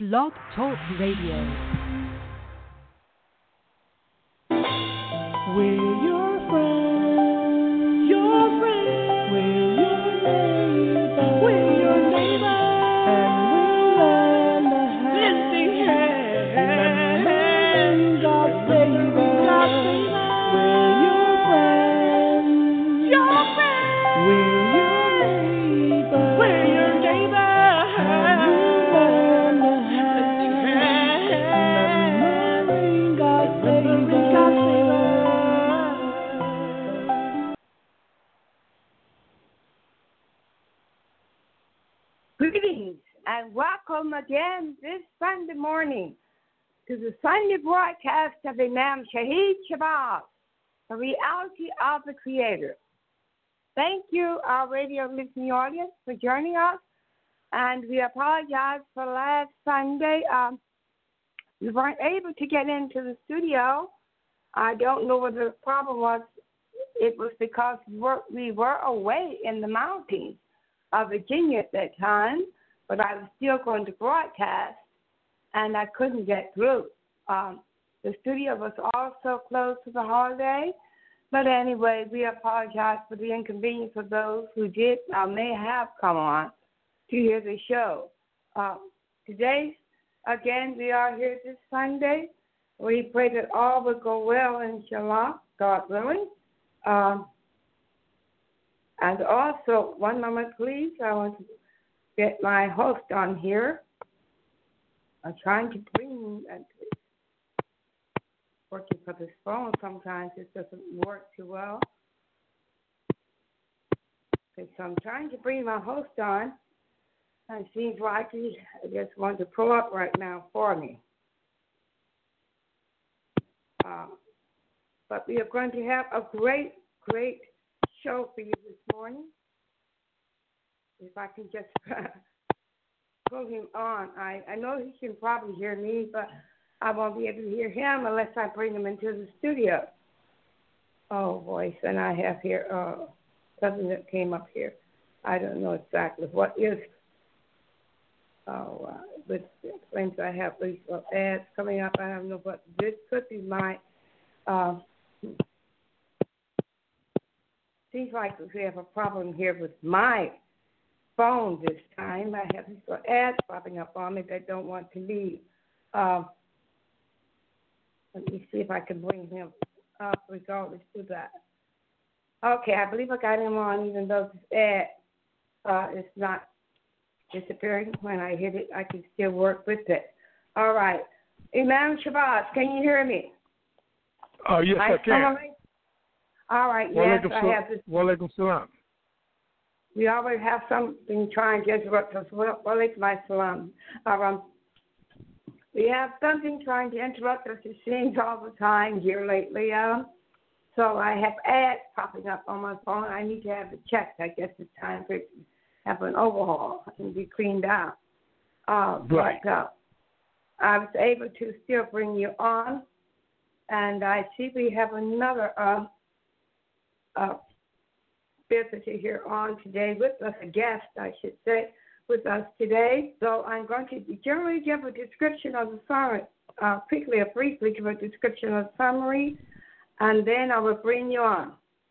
Blog Talk Radio. We're your friends. Your friends. We're your neighbors. We're your neighbors. And we lend a hand. Lend a hand. God save us. God save us. We're your friends. Your friends. We're your neighbors. We're your neighbors. And we lend a hand. Remembering God save us. God save us. Greetings and welcome again this Sunday morning to the Sunday broadcast of Imam Shahid Shabazz, The Reality of the Creator. Thank you, our radio listening audience, for joining us. And we apologize for last Sunday. We weren't able to get into the studio. I don't know what the problem was. It was because we were away in the mountains of Virginia at that time, but I was still going to broadcast, and I couldn't get through. The studio was also closed for the holiday, but anyway, we apologize for the inconvenience of those who did may have come on to hear the show. Today, again, we are here this Sunday. We pray that all will go well, inshallah, God willing. And also, one moment, please. I want to get my host on here. I'm trying to bring working for this phone. Sometimes it doesn't work too well. Okay, so I'm trying to bring my host on. And it seems like he just wants to pull up right now for me. But we are going to have a great show for you this morning. If I can just pull him on. I know he can probably hear me, but I won't be able to hear him unless I bring him into the studio. Oh, voice. And I have here something that came up here. I don't know exactly what is. With things I have these ads coming up. I don't know what this could be my. Seems like we have a problem here with my phone this time. I have these ads popping up on me that don't want to leave. Let me see if I can bring him up regardless to that. Okay, I believe I got him on, even though this ad is not disappearing. When I hit it, I can still work with it. All right. Imam Shabazz, can you hear me? Yes, I can. All right, yes, I have this. Walaikum salam. We always have something trying to interrupt us. Walaikum salam. We have something trying to interrupt us, it seems, all the time here lately. So I have ads popping up on my phone. I need to have it checked. I guess it's time for it to have an overhaul and be cleaned out. Right. But I was able to still bring you on. And I see we have another visitor here on today with us, a guest, I should say, with us today. So I'm going to generally give a description of the summary, briefly give a description of the summary, and then I will bring you on.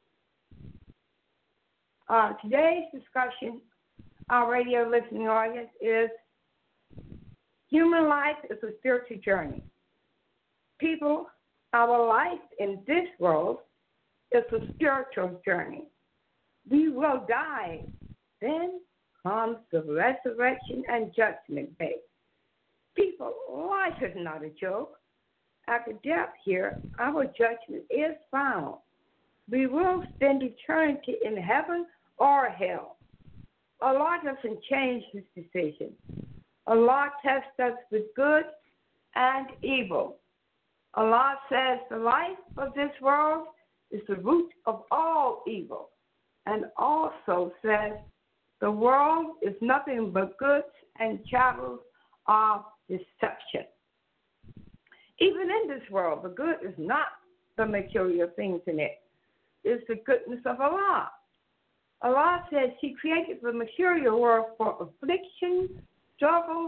Today's discussion, our radio listening audience, is human life is a spiritual journey. People, our life in this world is a spiritual journey. We will die. Then comes the resurrection and judgment day. People, life is not a joke. After death here, our judgment is found. We will spend eternity in heaven or hell. Allah doesn't change his decision. Allah tests us with good and evil. Allah says the life of this world is the root of all evil, and also says the world is nothing but goods and chattels of deception. Even in this world, the good is not the material things in it. It's the goodness of Allah. Allah says he created the material world for affliction, struggle,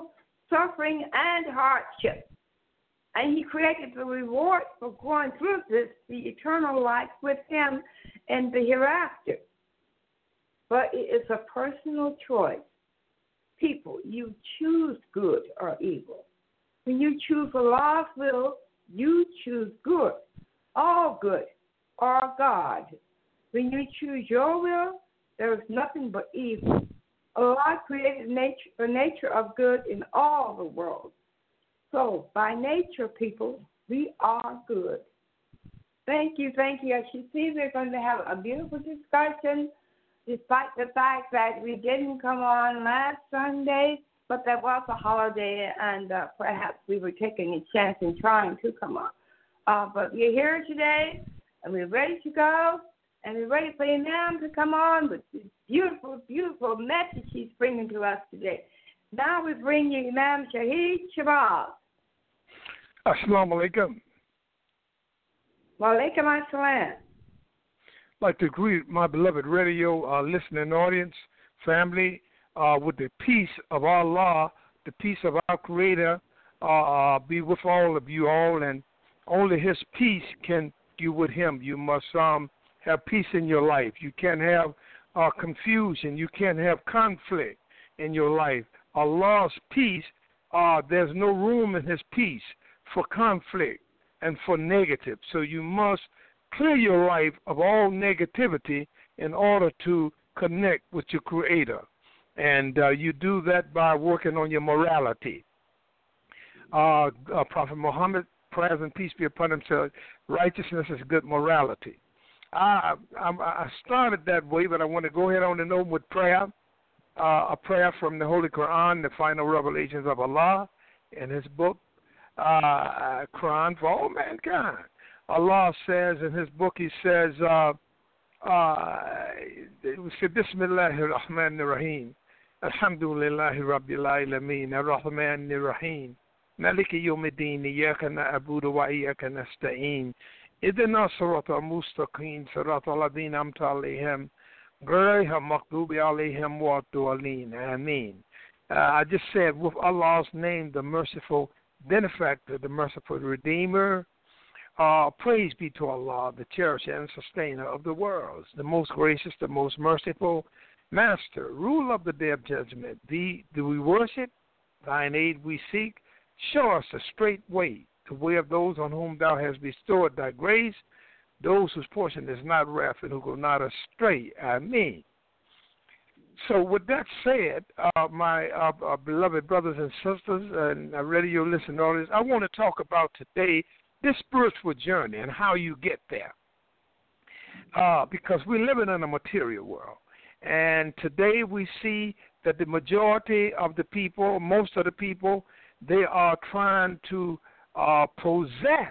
suffering, and hardship. And he created the reward for going through this, the eternal life with him in the hereafter. But it is a personal choice. People, you choose good or evil. When you choose Allah's will, you choose good, all good, or God. When you choose your will, there is nothing but evil. Allah created the nature of good in all the world. So, by nature, people, we are good. Thank you. As you see, we're going to have a beautiful discussion, despite the fact that we didn't come on last Sunday, but that was a holiday, and perhaps we were taking a chance in trying to come on. But we're here today, and we're ready to go, and we're ready for Imam to come on with this beautiful, beautiful message he's bringing to us today. Now we bring you Imam Shahid Shabazz. Assalamu alaikum. Wa alaikum assalam. I'd like to greet my beloved radio listening audience, family, with the peace of Allah, the peace of our Creator, be with all of you all, and only His peace can you with Him. You must have peace in your life. You can't have confusion. You can't have conflict in your life. Allah's peace, there's no room in His peace for conflict and for negative. So you must clear your life of all negativity in order to connect with your Creator. And you do that by working on your morality. Prophet Muhammad, praise and peace be upon him, said, righteousness is good morality. I started that way, but I want to go ahead on and over with prayer. A prayer from the Holy Quran, the final revelations of Allah in His book, Quran for all mankind. Allah says in His book, He says, Bismillahir Rahmanir Rahim. Alhamdulillahi Rabbil Alameen. Ar-Rahmanir Rahim. Maliki Yawmiddin. Iyyaka na'budu wa iyyaka nasta'in. Ihdina siratal mustaqim. Siratal ladhina an'amta alayhim. Ghayril maghdubi alayhim wad-dallin. Ameen. I just said, with Allah's name, the merciful benefactor, the merciful redeemer. Praise be to Allah, the cherisher and sustainer of the worlds, the most gracious, the most merciful master, rule of the day of judgment. Thee do we worship, thine aid we seek. Show us the straight way, the way of those on whom thou hast bestowed thy grace, those whose portion is not wrath and who go not astray. Ameen. So with that said, my beloved brothers and sisters and radio listening audience, I want to talk about today this spiritual journey and how you get there. Because we're living in a material world. And today we see that the majority of the people, most of the people, they are trying to possess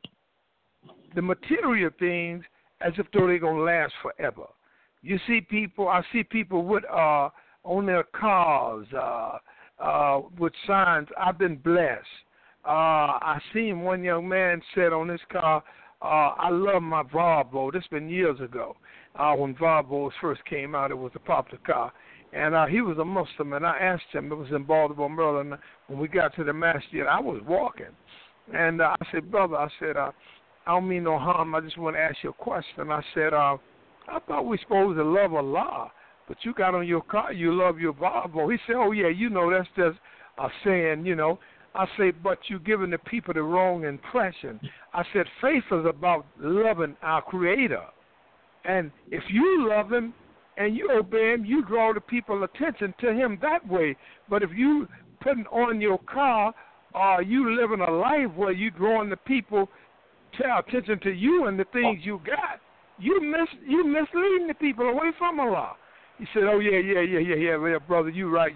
the material things as if though they're going to last forever. You see people, I see people with on their cars with signs, I've been blessed. I seen one young man said on his car, I love my Volvo. This has been years ago. When Volvos first came out, it was a popular car. And he was a Muslim, and I asked him, it was in Baltimore, Maryland, when we got to the masjid, I was walking. And I said, brother, I said, I don't mean no harm, I just want to ask you a question. I said, I thought we were supposed to love Allah, but you got on your car, you love your Volvo. He said, oh, yeah, you know, that's just a saying, you know. I said, but you're giving the people the wrong impression. I said, faith is about loving our Creator. And if you love Him and you obey Him, you draw the people's attention to Him that way. But if you putting on your car, you living a life where you drawing the people to attention to you and the things you got, you misleading the people away from Allah. He said, "Oh yeah, brother, you right.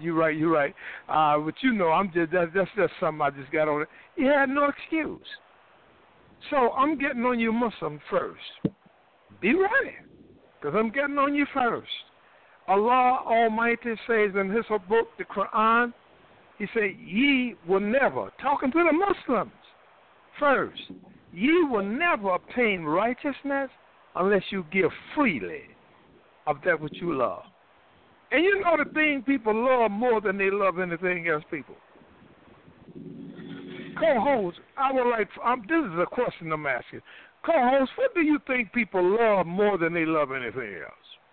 But you know, that's just something I just got on it." He had no excuse. So I'm getting on you, Muslim, first. Be ready, because I'm getting on you first. Allah Almighty says in His book, the Quran, He said, "Ye will never," talking to the Muslims first, "ye will never obtain righteousness unless you give freely of that which you love." And you know the thing people love more than they love anything else, people? Co-host, I would like. This is a question I'm asking. Co-host, what do you think people love more than they love anything else?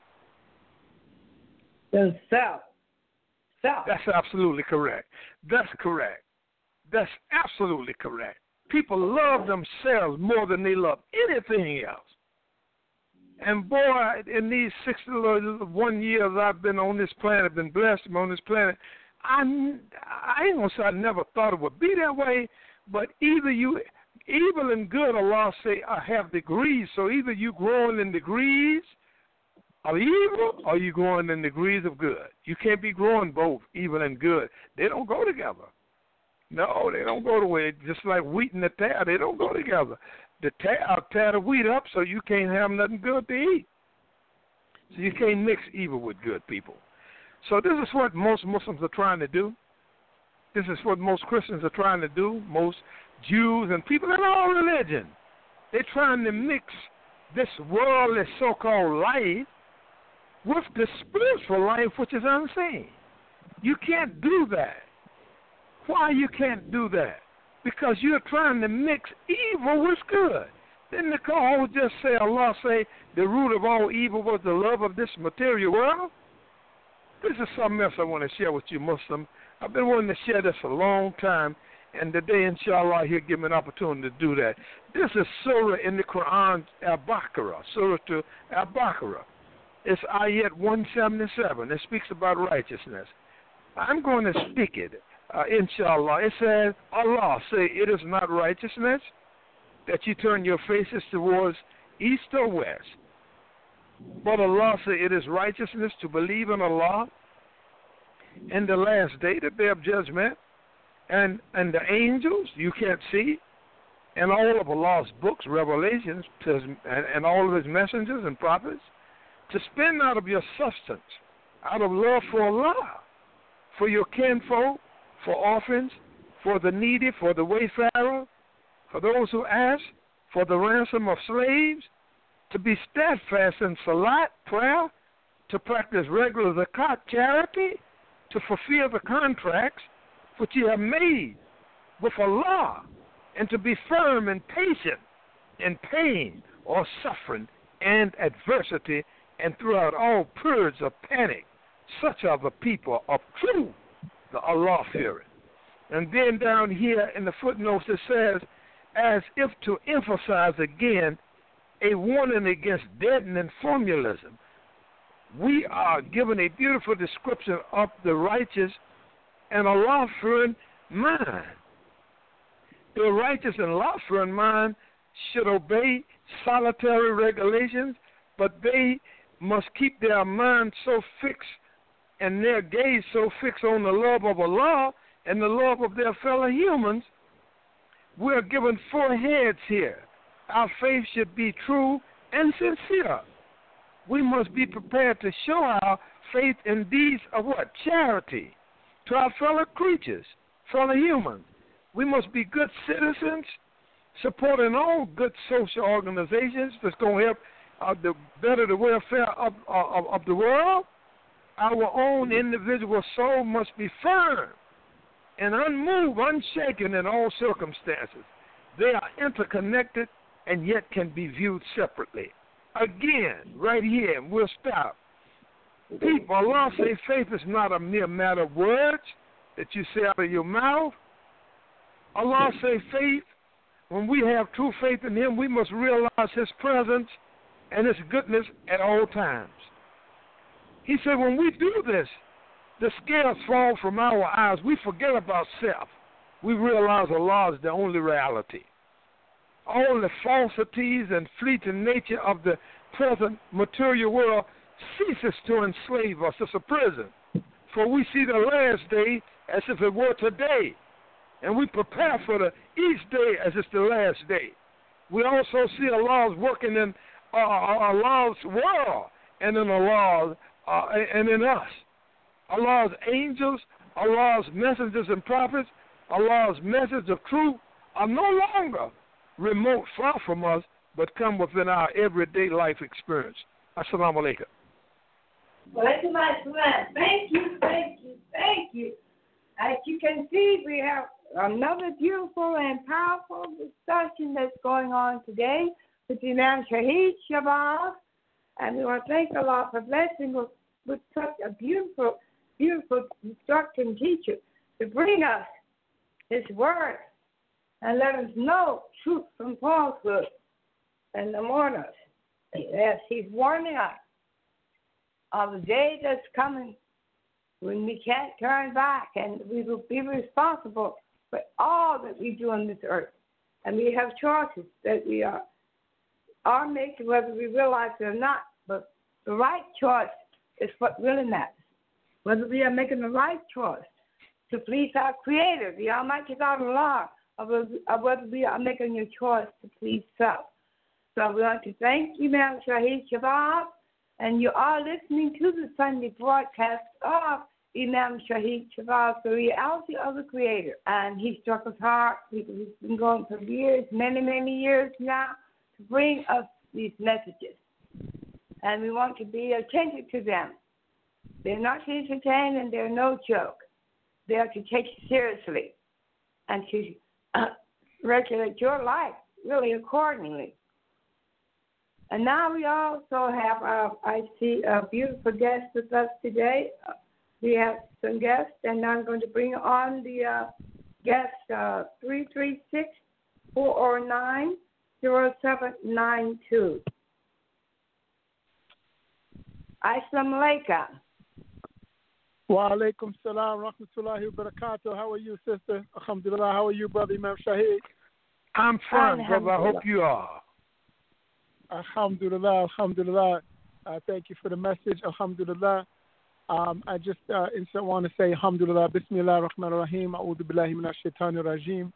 The self. That's absolutely correct. That's correct. That's absolutely correct. People love themselves more than they love anything else. And boy, in these 61 years I've been on this planet, been blessed to be on this planet, I ain't gonna say I never thought it would be that way, but either you, evil and good, Allah say, I have degrees. So either you growing in degrees of evil or you growing in degrees of good. You can't be growing both, evil and good. They don't go together. No, they don't go together. Just like wheat and the tare, they don't go together. The tear the wheat up so you can't have nothing good to eat. So you can't mix evil with good, people. So this is what most Muslims are trying to do. This is what most Christians are trying to do, most Jews and people in all religion. They're trying to mix this worldly so-called life with the spiritual life, which is unseen. You can't do that. Why you can't do that? Because you're trying to mix evil with good. Didn't the call just say, Allah say, the root of all evil was the love of this material world? This is something else I want to share with you, Muslim. I've been wanting to share this a long time, and today, inshallah, he'll give me an opportunity to do that. This is surah in the Quran, Al-Baqarah, surah to Al-Baqarah. It's ayat 177. It speaks about righteousness. I'm going to speak it. Inshallah, it says, Allah say, it is not righteousness that you turn your faces towards east or west. But Allah say, it is righteousness to believe in Allah and the last day, the day of judgment, and the angels you can't see, and all of Allah's books, revelations, and all of his messengers and prophets, to spend out of your substance, out of love for Allah, for your kinfolk, for orphans, for the needy, for the wayfarer, for those who ask, for the ransom of slaves, to be steadfast in salat, prayer, to practice regular zakat, charity, to fulfill the contracts which you have made with Allah, and to be firm and patient in pain or suffering and adversity, and throughout all periods of panic. Such are the people of truth, the Allah-fearing. And then down here in the footnotes it says, as if to emphasize again a warning against deadening formalism. We are given a beautiful description of the righteous and Allah-fearing mind. The righteous and Allah-fearing mind should obey solitary regulations, but they must keep their mind so fixed and their gaze so fixed on the love of Allah and the love of their fellow humans. We're given 4 heads here. Our faith should be true and sincere. We must be prepared to show our faith in deeds of what? Charity to our fellow creatures, fellow humans. We must be good citizens, supporting all good social organizations that's going to help better the welfare of the world. Our own individual soul must be firm and unmoved, unshaken in all circumstances. They are interconnected and yet can be viewed separately. Again, right here, and we'll stop. People, Allah say faith is not a mere matter of words that you say out of your mouth. Allah say faith, when we have true faith in him, we must realize his presence and his goodness at all times. He said when we do this, the scales fall from our eyes. We forget about self. We realize Allah is the only reality. All the falsities and fleeting nature of the present material world ceases to enslave us. It's a prison. For we see the last day as if it were today, and we prepare for each day as it's the last day. We also see Allah's working in Allah's world and in Allah and in us. Allah's angels, Allah's messengers and prophets, Allah's message of truth are no longer remote, far from us, but come within our everyday life experience. Assalamu alaikum. Thank you. As you can see, we have another beautiful and powerful discussion that's going on today with Imam Shahid Shabazz. And we want to thank Allah for blessing us with such a beautiful, beautiful instructing teacher to bring us His word and let us know truth from falsehood and to warn us. Yes, He's warning us of the day that's coming when we can't turn back, and we will be responsible for all that we do on this earth. And we have choices that we are making, whether we realize it or not. But the right choice is what really matters. Whether we are making the right choice to please our Creator, the Almighty God Allah, or whether we are making a choice to please self. So we want to thank Imam Shahid Shabazz, and you are listening to the Sunday broadcast of Imam Shahid Shabazz, the reality of the Creator. And he struck us hard. He's been going for years, many, many years now, to bring us these messages. And we want to be attentive to them. They're not to entertain, and they're no joke. They are to take it seriously and to regulate your life really accordingly. And now we also have, I see, a beautiful guest with us today. We have some guests, and I'm going to bring on the guest 336-409-0792. Assalamu alaikum. Wa alaikum salam, rahmatullahi wa barakatuh. How are you, sister? Alhamdulillah. How are you, brother Imam Shahid? I'm fine, brother. I hope you are. Alhamdulillah, alhamdulillah. Thank you for the message. Alhamdulillah. I just want to say alhamdulillah. Bismillah ar-Rahman ar-Rahim. A'udhu billahi minash shaitanir rajim.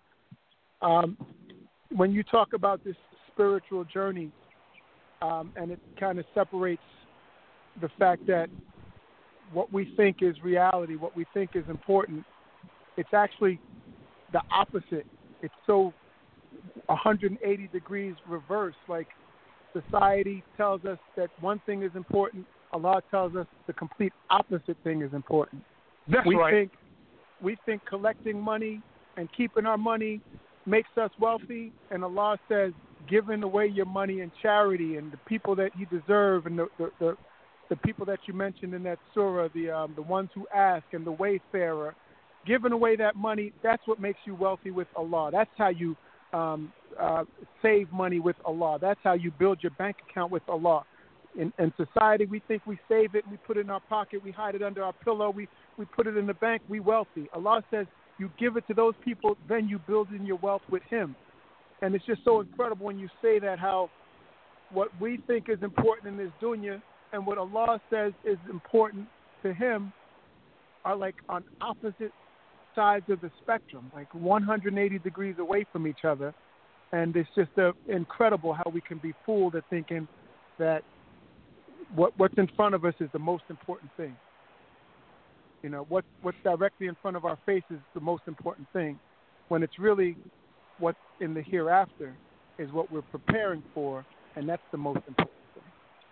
When you talk about this spiritual journey, and it kind of separates the fact that what we think is reality, what we think is important, it's actually the opposite. It's so 180 degrees reverse. Like, society tells us that one thing is important. Allah tells us the complete opposite thing is important. That's right. We think collecting money and keeping our money makes us wealthy, and Allah says giving away your money in charity and the people that you deserve, and the people that you mentioned in that surah, the ones who ask and the wayfarer, giving away that money, that's what makes you wealthy with Allah. That's how you save money with Allah. That's how you build your bank account with Allah. In society, we think we save it, we put it in our pocket, we hide it under our pillow, we put it in the bank, we wealthy. Allah says you give it to those people, then you build in your wealth with Him. And it's just so incredible when you say that, how what we think is important in this dunya and what Allah says is important to Him are like on opposite sides of the spectrum, like 180 degrees away from each other. And it's just incredible how we can be fooled at thinking that what's in front of us is the most important thing. You know, what's directly in front of our face is the most important thing, when it's really what's in the hereafter is what we're preparing for, and that's the most important thing.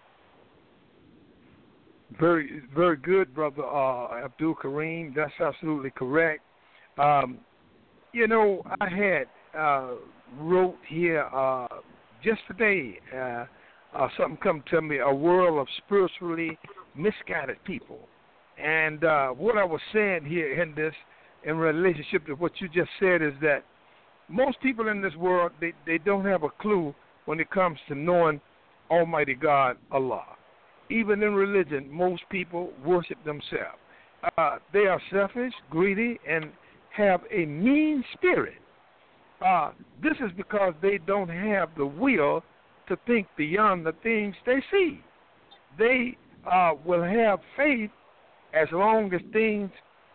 Very, very good, brother Abdul Kareem. That's absolutely correct. You know, I had wrote here just today, something come to me, a world of spiritually misguided people. And what I was saying here in this, in relationship to what you just said, is that most people in this world, they don't have a clue when it comes to knowing Almighty God, Allah. Even in religion, most people worship themselves. They are selfish, greedy, and have a mean spirit. This is because they don't have the will to think beyond the things they see. They will have faith as long as things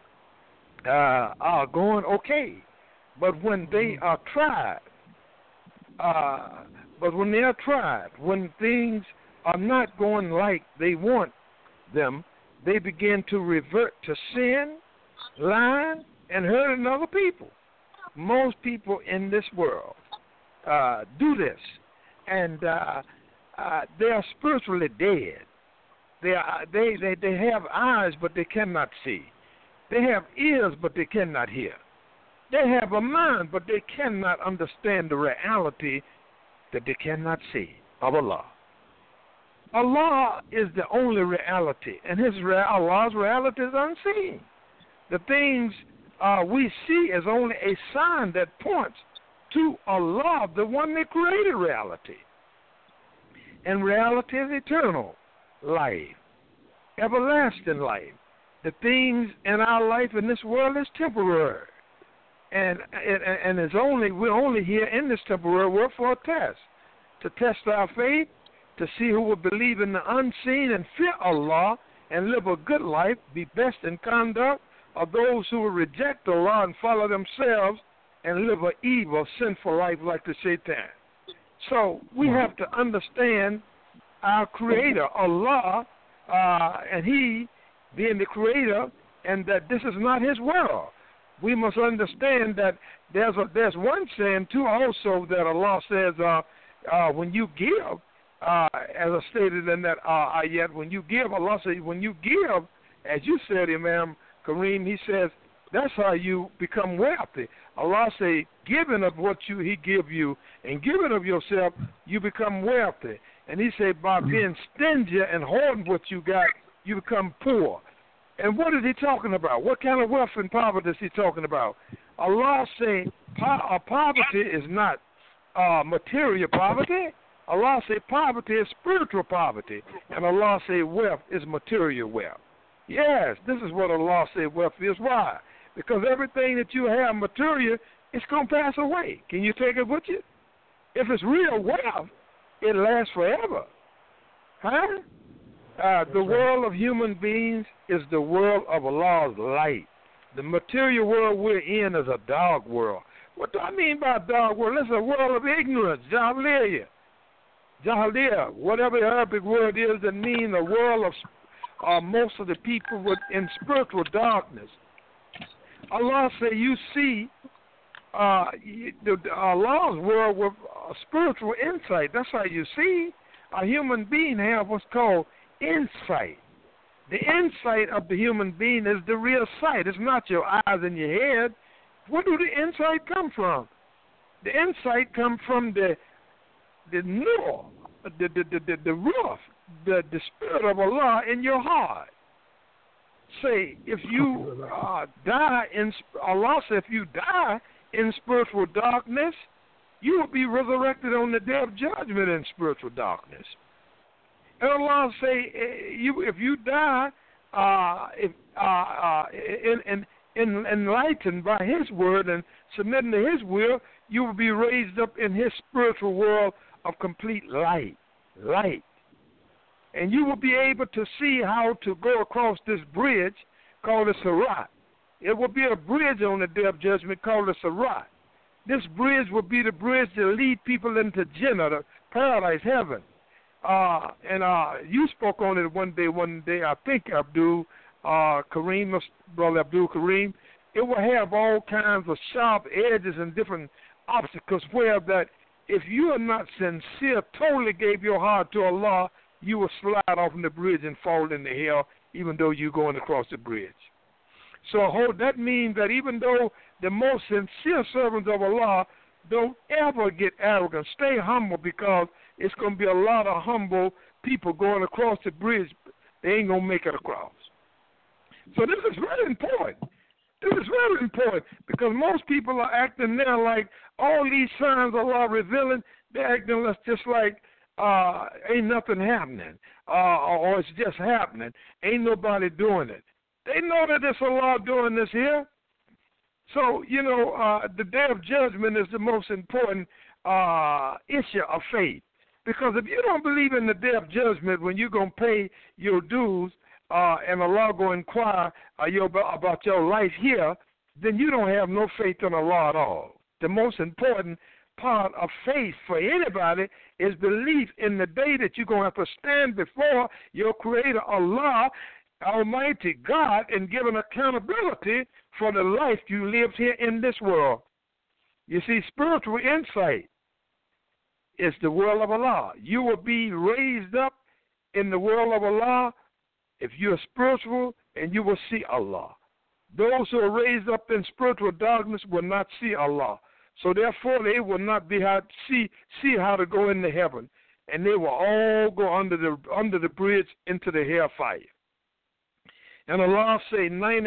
are going okay. But when they are tried, when things are not going like they want them, they begin to revert to sin, lying, and hurting other people. Most people in this world do this, and they are spiritually dead. They have eyes, but they cannot see. They have ears, but they cannot hear. They have a mind, but they cannot understand the reality that they cannot see of Allah. Allah is the only reality, and Allah's reality is unseen. The things we see is only a sign that points to Allah, the one that created reality. And reality is eternal life, everlasting life. The things in our life in this world is temporary. And we're only here in this temporary world for a test, to test our faith, to see who will believe in the unseen and fear Allah and live a good life, be best in conduct, or those who will reject Allah and follow themselves and live an evil, sinful life like the Shaitan. So we have to understand our Creator, Allah, and He being the Creator, and that this is not His world. We must understand that there's one saying too also that Allah says when you give, as I stated in that ayat, when you give, Allah says when you give, as you said, Imam Kareem, He says that's how you become wealthy. Allah say giving of what He give you and giving of yourself, you become wealthy. And He said by being stingy and hoarding what you got, you become poor. And what is He talking about? What kind of wealth and poverty is He talking about? Allah say poverty is not material poverty. Allah say poverty is spiritual poverty. And Allah say wealth is material wealth. Yes, this is what Allah say wealth is. Why? Because everything that you have material, it's going to pass away. Can you take it with you? If it's real wealth, it lasts forever. Huh? The world of human beings is the world of Allah's light. The material world we're in is a dark world. What do I mean by dark world? It's a world of ignorance, Jahiliyyah. Jahiliyyah, whatever the Arabic word is, that means a world of most of the people in spiritual darkness. Allah say you see Allah's world with spiritual insight. That's how you see. A human being have what's called insight. The insight of the human being is the real sight. It's not your eyes and your head. Where do the insight come from? The insight comes from the nur, the ruh, the spirit of Allah in your heart. Say, if you die in Allah said, if you die in spiritual darkness, you will be resurrected on the day of judgment in spiritual darkness. And Allah say, if you die enlightened by His word and submitting to His will, you will be raised up in His spiritual world of complete light. And you will be able to see how to go across this bridge called the Sirat. It will be a bridge on the day of judgment called the Sirat. This bridge will be the bridge to lead people into Jannah, the paradise, heaven. You spoke on it one day, I think, Abdul Kareem, Brother Abdul Kareem. It will have all kinds of sharp edges and different obstacles where that if you are not sincere, totally gave your heart to Allah, you will slide off the bridge and fall into hell, even though you're going across the bridge. So that means that even though the most sincere servants of Allah, don't ever get arrogant. Stay humble, because it's going to be a lot of humble people going across the bridge. They ain't going to make it across. So this is very important. Because most people are acting now like all these signs Allah revealing, they're acting just like ain't nothing happening, or it's just happening. Ain't nobody doing it. They know that it's Allah doing this here. So, the day of judgment is the most important issue of faith. Because if you don't believe in the day of judgment when you're going to pay your dues and Allah going to inquire about your life here, then you don't have no faith in Allah at all. The most important part of faith for anybody is belief in the day that you're going to have to stand before your Creator, Allah, Almighty God, and give an accountability for the life you lived here in this world. You see, spiritual insight is the world of Allah. You will be raised up in the world of Allah if you're spiritual, and you will see Allah. Those who are raised up in spiritual darkness will not see Allah. So therefore they will not be see how to go into heaven. And they will all go under the bridge into the hellfire. And Allah say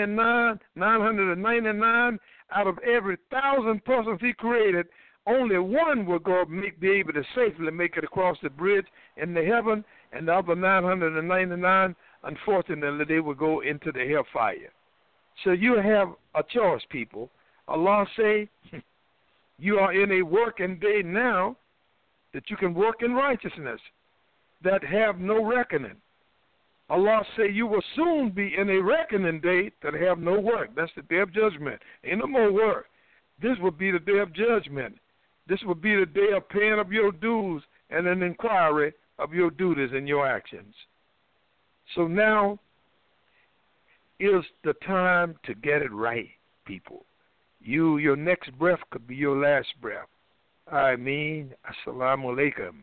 999 out of every 1,000 persons He created, only one will be able to safely make it across the bridge into heaven, and the other 999, unfortunately, they will go into the hellfire. So you have a choice, people. Allah say you are in a working day now that you can work in righteousness, that have no reckoning. Allah say you will soon be in a reckoning day that have no work. That's the day of judgment. Ain't no more work. This will be the day of judgment. This will be the day of paying of your dues and an inquiry of your duties and your actions. So now is the time to get it right, people. Your next breath could be your last breath. I mean, assalamu alaikum.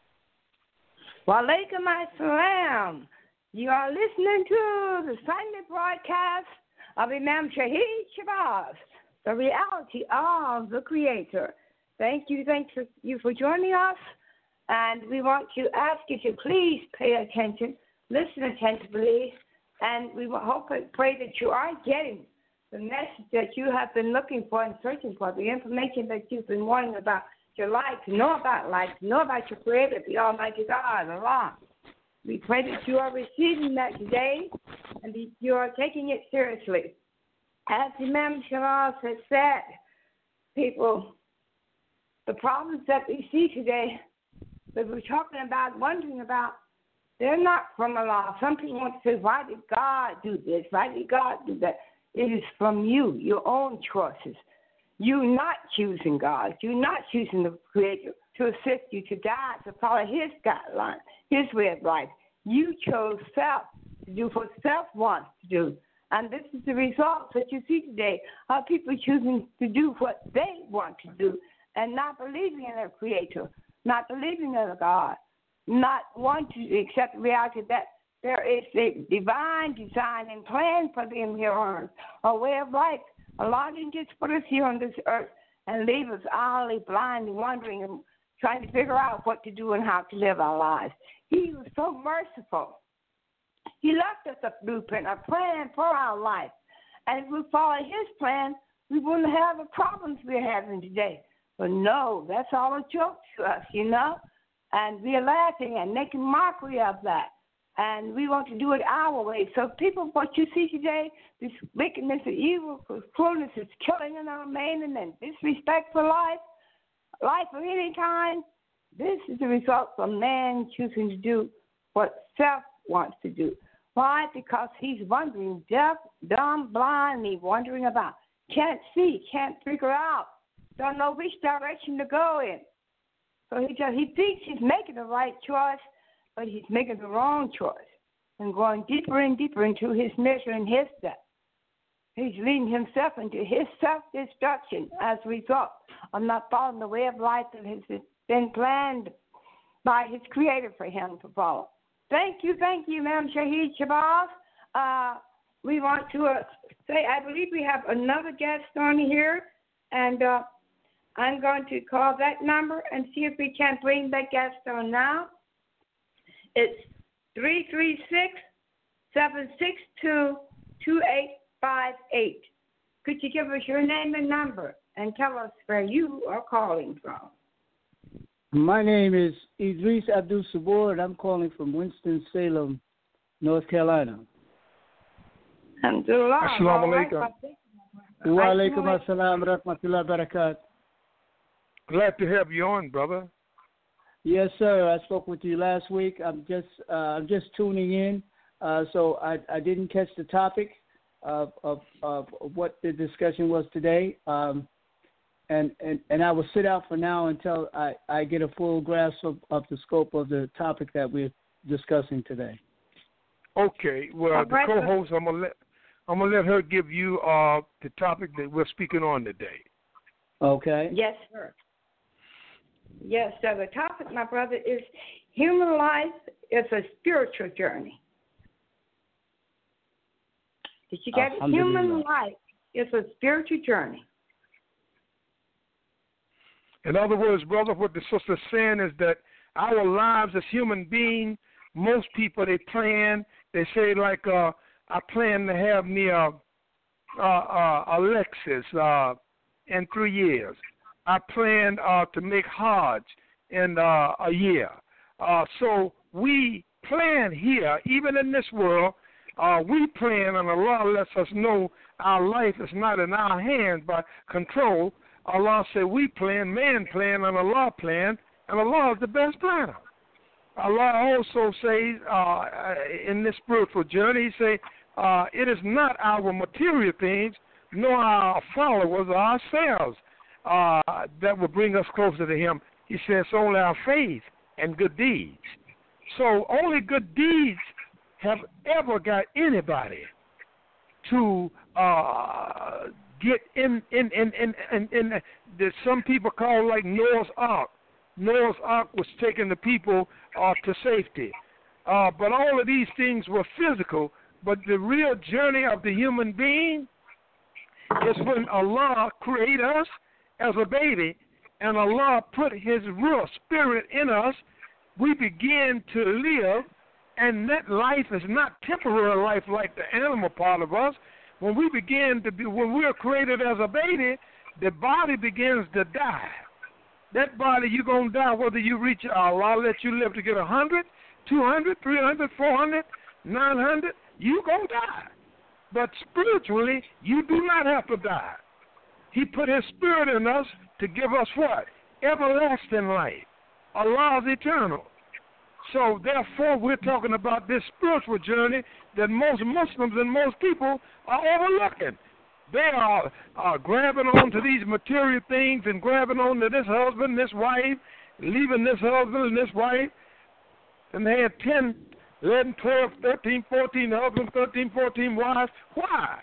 Wa alaikum assalam. You are listening to the Sunday broadcast of Imam Shahid Shabazz, the reality of the Creator. Thank you for joining us, and we want to ask you to please pay attention, listen attentively, and we hope and pray that you are getting the message that you have been looking for and searching for, the information that you've been wanting about your life, to know about life, to know about your Creator, the Almighty God, Allah. We pray that you are receiving that today and that you are taking it seriously. As Imam Shabazz has said, people, the problems that we see today, that we're talking about, wondering about, they're not from Allah. Some people want to say, why did God do this? Why did God do that? It is from you, your own choices. You not choosing God. You not choosing the Creator to assist you to guide, to follow His guidelines, His way of life. You chose self to do what self wants to do. And this is the result that you see today of people choosing to do what they want to do and not believing in their Creator, not believing in a God, not wanting to accept the reality that there is a divine design and plan for them here on earth, a way of life. Allah didn't just put us here on this earth and leave us idly, blindly wondering and trying to figure out what to do and how to live our lives. He was so merciful. He left us a blueprint, a plan for our life. And if we follow His plan, we wouldn't have the problems we're having today. But no, that's all a joke to us, and we're laughing and making mockery of that. And we want to do it our way. So people, what you see today, this wickedness and evil, cruelness, is killing and remaining, and disrespect for life of any kind, this is the result of man choosing to do what self wants to do. Why? Because he's wondering, deaf, dumb, blind, he's wondering about, can't see, can't figure out, don't know which direction to go in. So he thinks he's making the right choice, but he's making the wrong choice and going deeper and deeper into his misery and his death. He's leading himself into his self-destruction as a result of not following the way of life that has been planned by his Creator for him to follow. Thank you, Imam Shahid Shabazz. We want to say, I believe we have another guest on here, and I'm going to call that number and see if we can bring that guest on now. It's 336-762-2858. Could you give us your name and number and tell us where you are calling from? My name is Idris Abdul Sabur, and I'm calling from Winston-Salem, North Carolina. Assalamu alaikum. Wa alaikum assalam wa rahmatullahi wa barakatuh. Glad to have you on, brother. Yes, sir. I spoke with you last week. I'm just tuning in, so I didn't catch the topic of what the discussion was today. And I will sit out for now until I get a full grasp of the scope of the topic that we're discussing today. Okay. Well, the co-host, I'm gonna let her give you the topic that we're speaking on today. Okay. Yes, sir. Yes, so the topic, my brother, is human life is a spiritual journey. Did you get it? Human life is a spiritual journey. In other words, brother, what the sister's saying is that our lives as human beings, most people, they plan, they say like, I plan to have me a Lexus in 3 years. I plan to make Hajj in a year. So we plan here, even in this world, we plan, and Allah lets us know our life is not in our hands by control. Allah said we plan, man plan, and Allah plan, and Allah is the best planner. Allah also says in this spiritual journey, He say, it is not our material things, nor our followers or ourselves that will bring us closer to Him. He says only our faith and good deeds. So only good deeds have ever got anybody to get in that some people call like Noah's Ark. Noah's Ark was taking the people to safety. But all of these things were physical, but the real journey of the human being is when Allah created us as a baby and Allah put His real spirit in us. We begin to live, and that life is not temporary life like the animal part of us. When we begin to be, when we're created as a baby, the body begins to die. That body, you're going to die whether you reach Allah let you live to get 100, 200, 300, 400, 900, you're going to die. But spiritually, you do not have to die. He put His spirit in us to give us what? Everlasting life. Allah is eternal. So, therefore, we're talking about this spiritual journey that most Muslims and most people are overlooking. They are grabbing onto these material things and grabbing onto this husband, this wife, leaving this husband and this wife. And they had 10, 11, 12, 13, 14 husbands, 13, 14 wives. Why?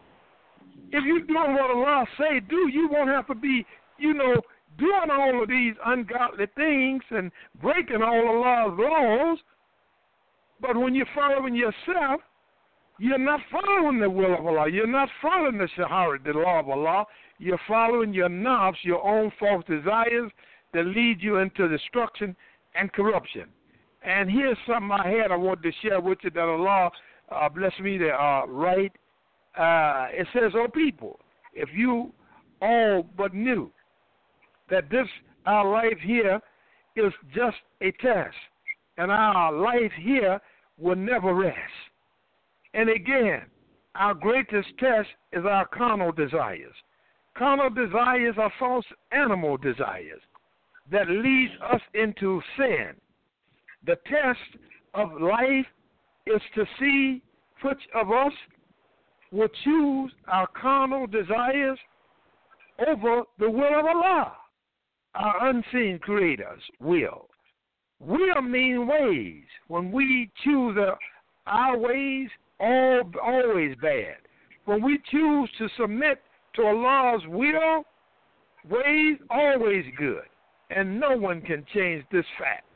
If you're doing what Allah say do, you won't have to be, doing all of these ungodly things and breaking all Allah's laws. But when you're following yourself, you're not following the will of Allah. You're not following the Shahara, the law of Allah. You're following your nafs, your own false desires that lead you into destruction and corruption. And here's something I had I wanted to share with you that Allah blessed me to write. It says, "O people, if you all but knew that our life here is just a test, and our life here will never rest. And again, our greatest test is our carnal desires. Carnal desires are false animal desires that lead us into sin. The test of life is to see which of us will choose our carnal desires over the will of Allah, our unseen Creator's will. Will mean ways. When we choose our ways, always bad. When we choose to submit to Allah's will, ways always good. And no one can change this fact."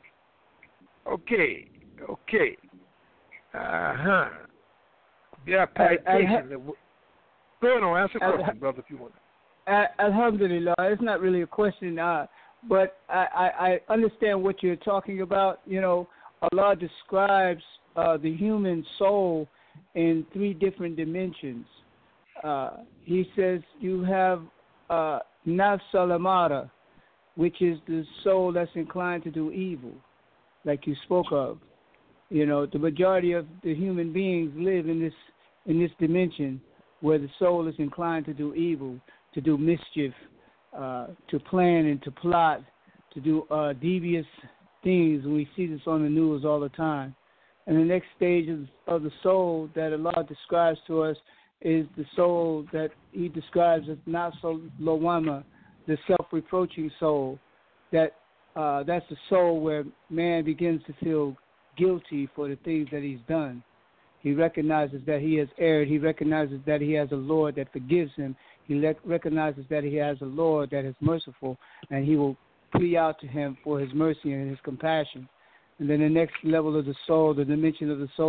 Okay. Yeah, patient. Go ahead and answer the question, brother, if you want. Alhamdulillah, it's not really a question, but I understand what you're talking about. Allah describes the human soul in 3 different dimensions. He says you have nafs al-amara, which is the soul that's inclined to do evil, like you spoke of. The majority of the human beings live in this dimension where the soul is inclined to do evil, to do mischief, to plan and to plot, to do devious things. We see this on the news all the time. And the next stage of the soul that Allah describes to us is the soul that He describes as nafs al-lawama, the self-reproaching soul. That's the soul where man begins to feel guilty for the things that he's done. He recognizes that he has erred. He recognizes that he has a Lord that forgives him. He recognizes that he has a Lord that is merciful, and he will plea out to Him for His mercy and His compassion. And then the next level of the soul, the dimension of the soul,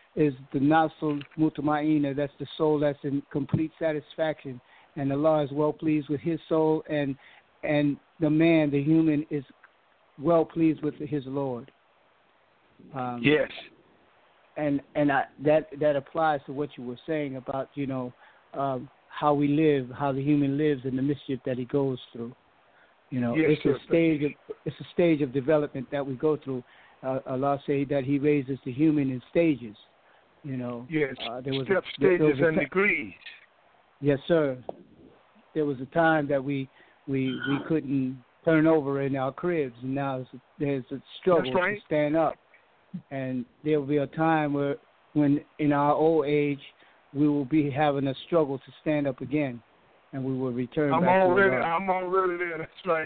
is the nafsul mutma'ina. That's the soul that's in complete satisfaction, and Allah is well pleased with his soul, and the man, the human, is well pleased with his Lord. Yes. And that applies to what you were saying about, how we live, how the human lives, and the mischief that he goes through. Yes, it's a stage of development that we go through. Allah say that He raises the human in stages. Yes. There Stages and degrees. Yes, sir. There was a time that we couldn't turn over in our cribs, and now there's a struggle to stand up. And there will be a time when in our old age we will be having a struggle to stand up again, and we will return back to Allah. I'm already there. That's right.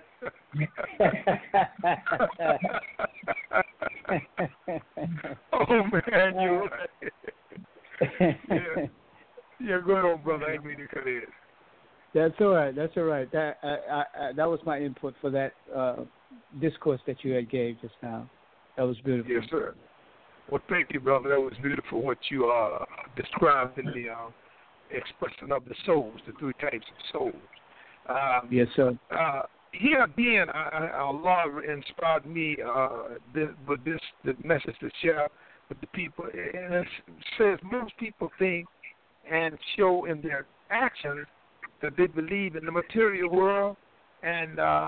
Oh man, you're right. Yeah, go on, brother. I mean to cut in. That's all right. That was my input for that discourse that you had gave just now. That was beautiful. Yes, sir. Well, thank you, brother. That was beautiful what you described in the expression of the souls, the three types of souls. Yes, sir. Here again, Allah inspired me with the message to share with the people. And it says most people think and show in their actions that they believe in the material world, and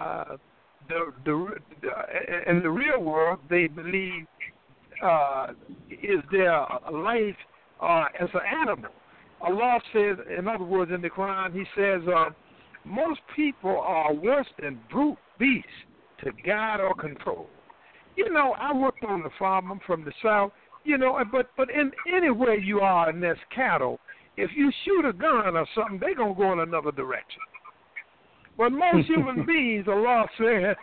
in the real world they believe is their life as an animal. Allah says, in other words, in the Quran, He says, most people are worse than brute beasts to guide or control. I worked on the farm. I'm from the South. But in anywhere you are in this cattle, if you shoot a gun or something, they're going to go in another direction. But most human beings, Allah said,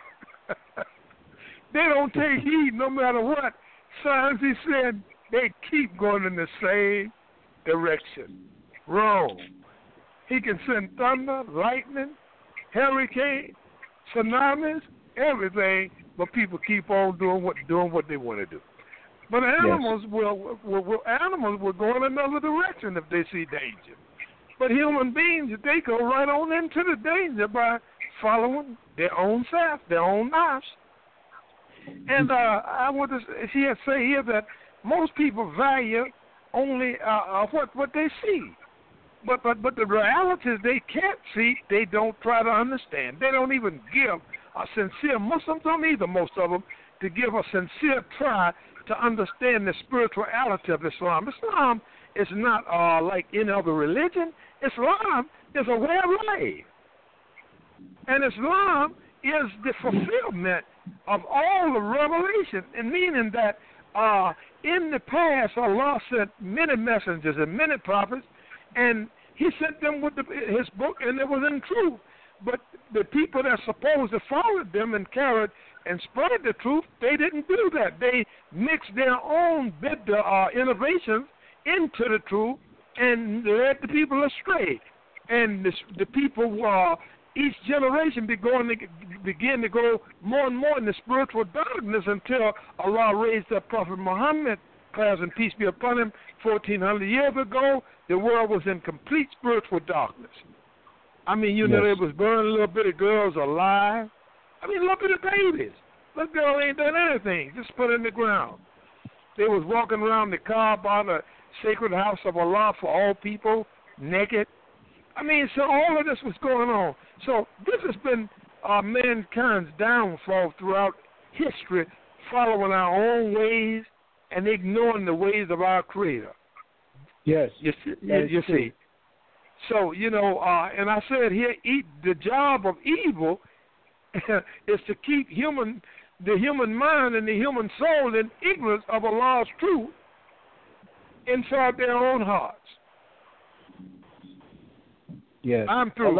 they don't take heed no matter what. Signs He said, they keep going in the same direction. Wrong. He can send thunder, lightning, hurricane, tsunamis, everything, but people keep on doing what they want to do. But animals will go in another direction if they see danger. But human beings, they go right on into the danger by following their own self, their own lives. And I want to say here that most people value only what they see. But the realities they can't see, they don't try to understand. They don't even give a sincere, Muslims don't either, most of them, to give a sincere try to understand the spirituality of Islam. Islam is not like any other religion. Islam is a way of life. And Islam is the fulfillment of all the revelation, and meaning that in the past, Allah sent many messengers and many prophets, and He sent them with His book, and it was in truth. But the people that supposed to follow them and carried and spread the truth, they didn't do that. They mixed their own innovations into the truth and led the people astray. And the people, each generation began to go more and more in the spiritual darkness until Allah raised up Prophet Muhammad, class and peace be upon him, 1,400 years ago. The world was in complete spiritual darkness. I mean, they was burning little bitty girls alive. I mean, little bitty babies. Little girl ain't done anything, just put in the ground. They was walking around the Kaaba, the sacred house of Allah for all people, naked. I mean, so all of this was going on. So this has been mankind's downfall throughout history, following our own ways and ignoring the ways of our Creator. Yes. You see. So, and I said here, the job of evil is to keep the human mind and the human soul in ignorance of Allah's truth inside their own hearts. Yes. I'm through.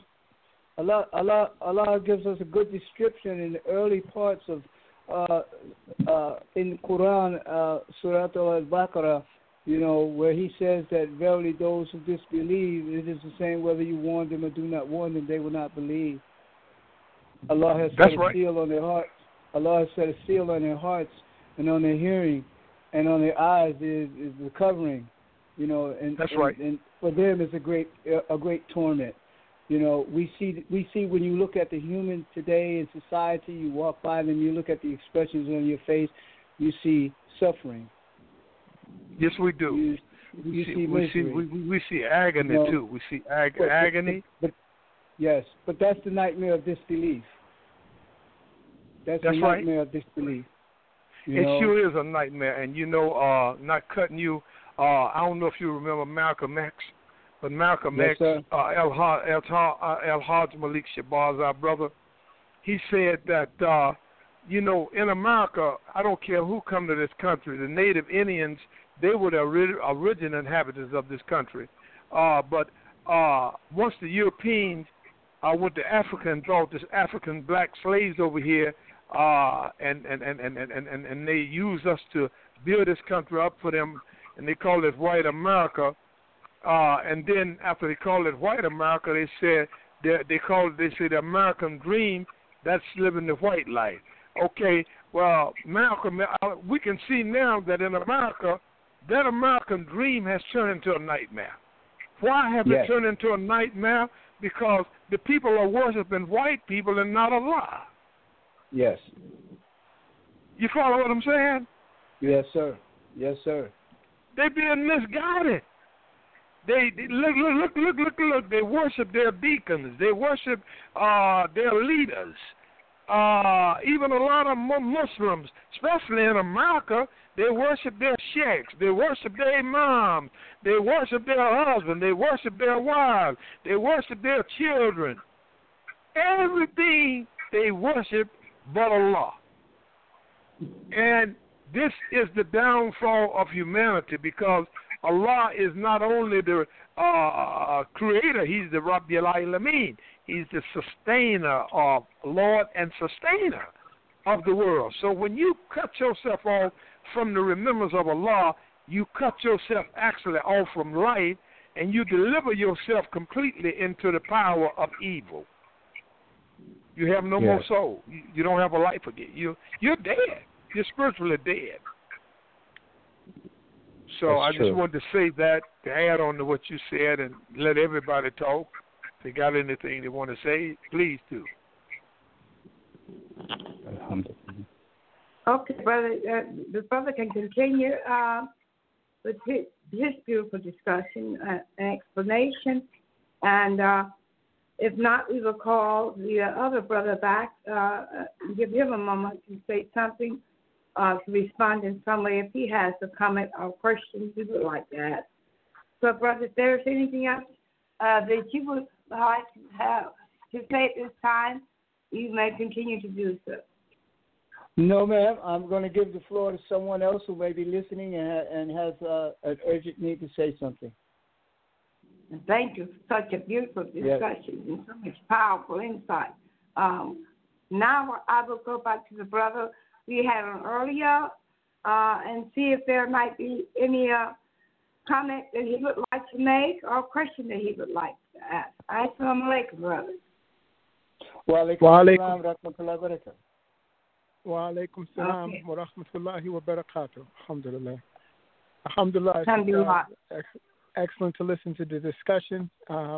Allah gives us a good description in the early parts of in the Quran, Surah Al-Baqarah, where He says that verily those who disbelieve, it is the same whether you warn them or do not warn them, they will not believe. Allah has set a seal on their hearts. Allah has set a seal on their hearts and on their hearing, and on their eyes is the covering, you know, and that's right. And for them, it's a great torment. You know, we see when you look at the human today in society, you walk by them, you look at the expressions on your face, you see suffering. Yes, we do. We see agony, you know, too. We see agony. Yes, but that's the nightmare of disbelief. That's the nightmare of disbelief. It sure is a nightmare. And, you know, not cutting you, I don't know if you remember Malcolm X, but Malcolm X, El-Haj Malik Shabazz, our brother, he said that, you know, in America, I don't care who come to this country, the native Indians, they were the original inhabitants of this country. But once the Europeans went to Africa and brought this African black slaves over here, and they used us to build this country up for them, and they called it White America. And then after they called it White America, they said the American dream, that's living the white life. Okay, well, Malcolm, we can see now that in America, that American dream has turned into a nightmare. Why have it turned into a nightmare? Because the people are worshiping white people and not Allah. Yes. You follow what I'm saying? Yes, sir. Yes, sir. They're being misguided. They look. They worship their deacons. They worship their leaders. Even a lot of Muslims, especially in America, they worship their sheikhs. They worship their imams. They worship their husbands. They worship their wives. They worship their children. Everything they worship but Allah. And this is the downfall of humanity, because Allah is not only the creator, He's the Rabbil Alameen. He's the sustainer of Lord and sustainer of the world. So when you cut yourself off from the remembrance of Allah, you cut yourself actually off from life, and you deliver yourself completely into the power of evil. You have no more soul. You don't have a life again. You're dead. You're spiritually dead. So That's I true. just wanted to say that, to add on to what you said, and let everybody talk. If they got anything they want to say, please do. Okay, brother. The brother can continue with his beautiful discussion and explanation. And if not, we will call the other brother back, give him a moment to say something, to respond in some way if he has a comment or question he would like to ask. So, brother, if there's anything else that you would like to have to say at this time, you may continue to do so. No, ma'am. I'm going to give the floor to someone else who may be listening and has an urgent need to say something. Thank you for such a beautiful discussion and so much powerful insight. Now I will go back to the brother we had on earlier and see if there might be any comment that he would like to make or question that he would like to ask. Assalamu alaikum, brother. Wa alaikum salam wa rahmatullahi wa barakatuh. Wa alaikum salam wa rahmatullahi wa barakatuh. Alhamdulillah. Alhamdulillah. Alhamdulillah. Excellent to listen to the discussion.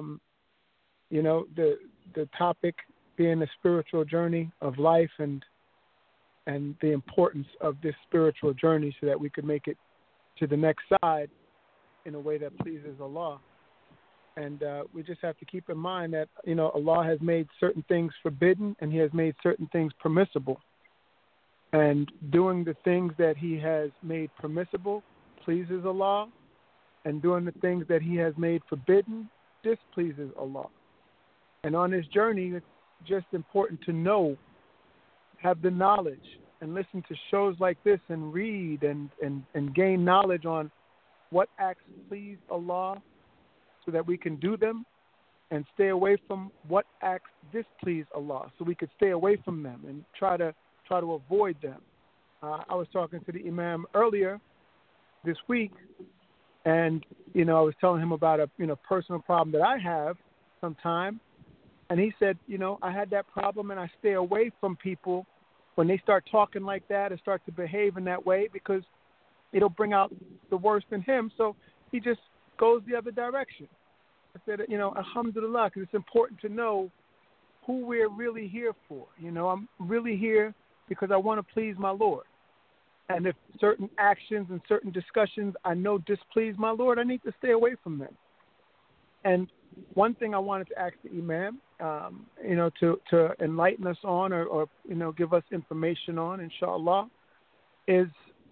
You know, the topic being the spiritual journey of life and the importance of this spiritual journey so that we could make it to the next side in a way that pleases Allah. And we just have to keep in mind that, you know, Allah has made certain things forbidden and He has made certain things permissible. And doing the things that He has made permissible pleases Allah, and doing the things that He has made forbidden displeases Allah. And on this journey, it's just important to know, have the knowledge, and listen to shows like this and read and gain knowledge on what acts please Allah so that we can do them, and stay away from what acts displease Allah so we could stay away from them and try to avoid them. I was talking to the Imam earlier this week, and, you know, I was telling him about a, you know, personal problem that I have sometime. And he said, you know, I had that problem and I stay away from people when they start talking like that or start to behave in that way, because it'll bring out the worst in him. So he just goes the other direction. I said, alhamdulillah, because it's important to know who we're really here for. I'm really here because I want to please my Lord. And if certain actions and certain discussions I know displease my Lord, I need to stay away from them. And one thing I wanted to ask the Imam, to enlighten us on or give us information on, inshallah, is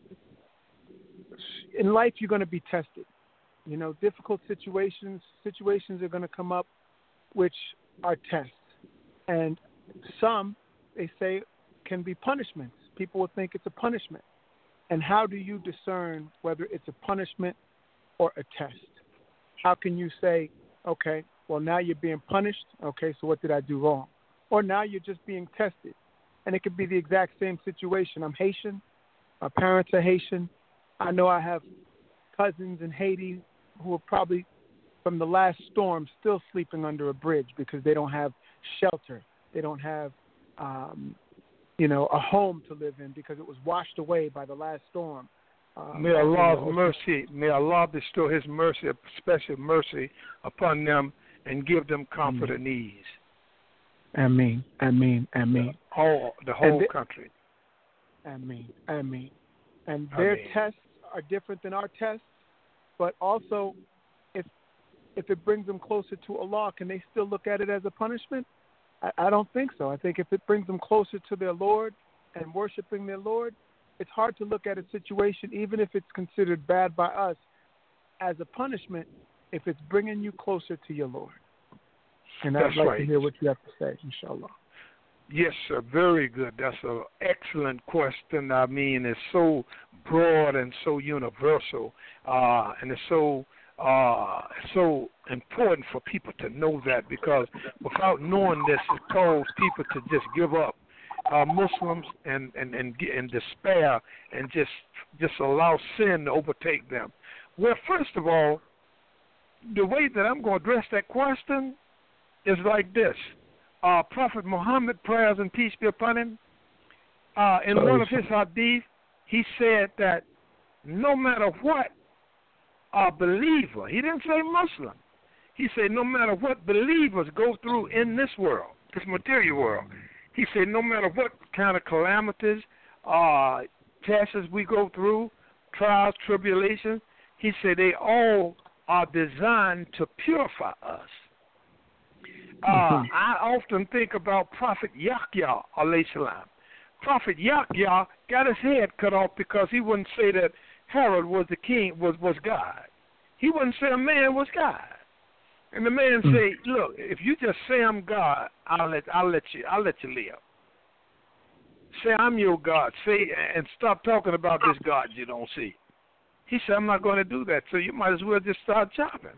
in life you're going to be tested. Difficult situations are going to come up which are tests. And some, they say, can be punishments. People will think it's a punishment. And how do you discern whether it's a punishment or a test? How can you say, okay, well, now you're being punished. Okay, so what did I do wrong? Or now you're just being tested. And it could be the exact same situation. I'm Haitian. My parents are Haitian. I know I have cousins in Haiti who are probably from the last storm still sleeping under a bridge because they don't have shelter. They don't have, a home to live in because it was washed away by the last storm. May Allah's mercy, may Allah bestow His mercy, special mercy upon them and give them comfort and ease. Ameen, ameen, ameen. The whole country. Ameen, ameen. And their tests are different than our tests, but also if it brings them closer to Allah, can they still look at it as a punishment? I don't think so. I think if it brings them closer to their Lord and worshiping their Lord, it's hard to look at a situation, even if it's considered bad by us, as a punishment if it's bringing you closer to your Lord. And I'd like to hear what you have to say, inshallah. Yes, sir. Very good. That's an excellent question. I mean, it's so broad and so universal, and it's so important for people to know that, because without knowing this, it causes people to just give up. Muslims and despair and just allow sin to overtake them. Well, first of all, the way that I'm going to address that question is like this. Prophet Muhammad, prayers and peace be upon him, in one of his hadith, he said that no matter what a believer, he didn't say Muslim, he said no matter what believers go through in this world, this material world, he said no matter what kind of calamities, tests we go through, trials, tribulations, he said they all are designed to purify us. I often think about Prophet Yahya, alayhi salam. Prophet Yahya got his head cut off because he wouldn't say that Herod was the king, was God. He wouldn't say a man was God. And the man say, look, if you just say I'm God, I'll let you live. Say I'm your God. Say and stop talking about this God you don't see. He said, I'm not going to do that. So you might as well just start chopping.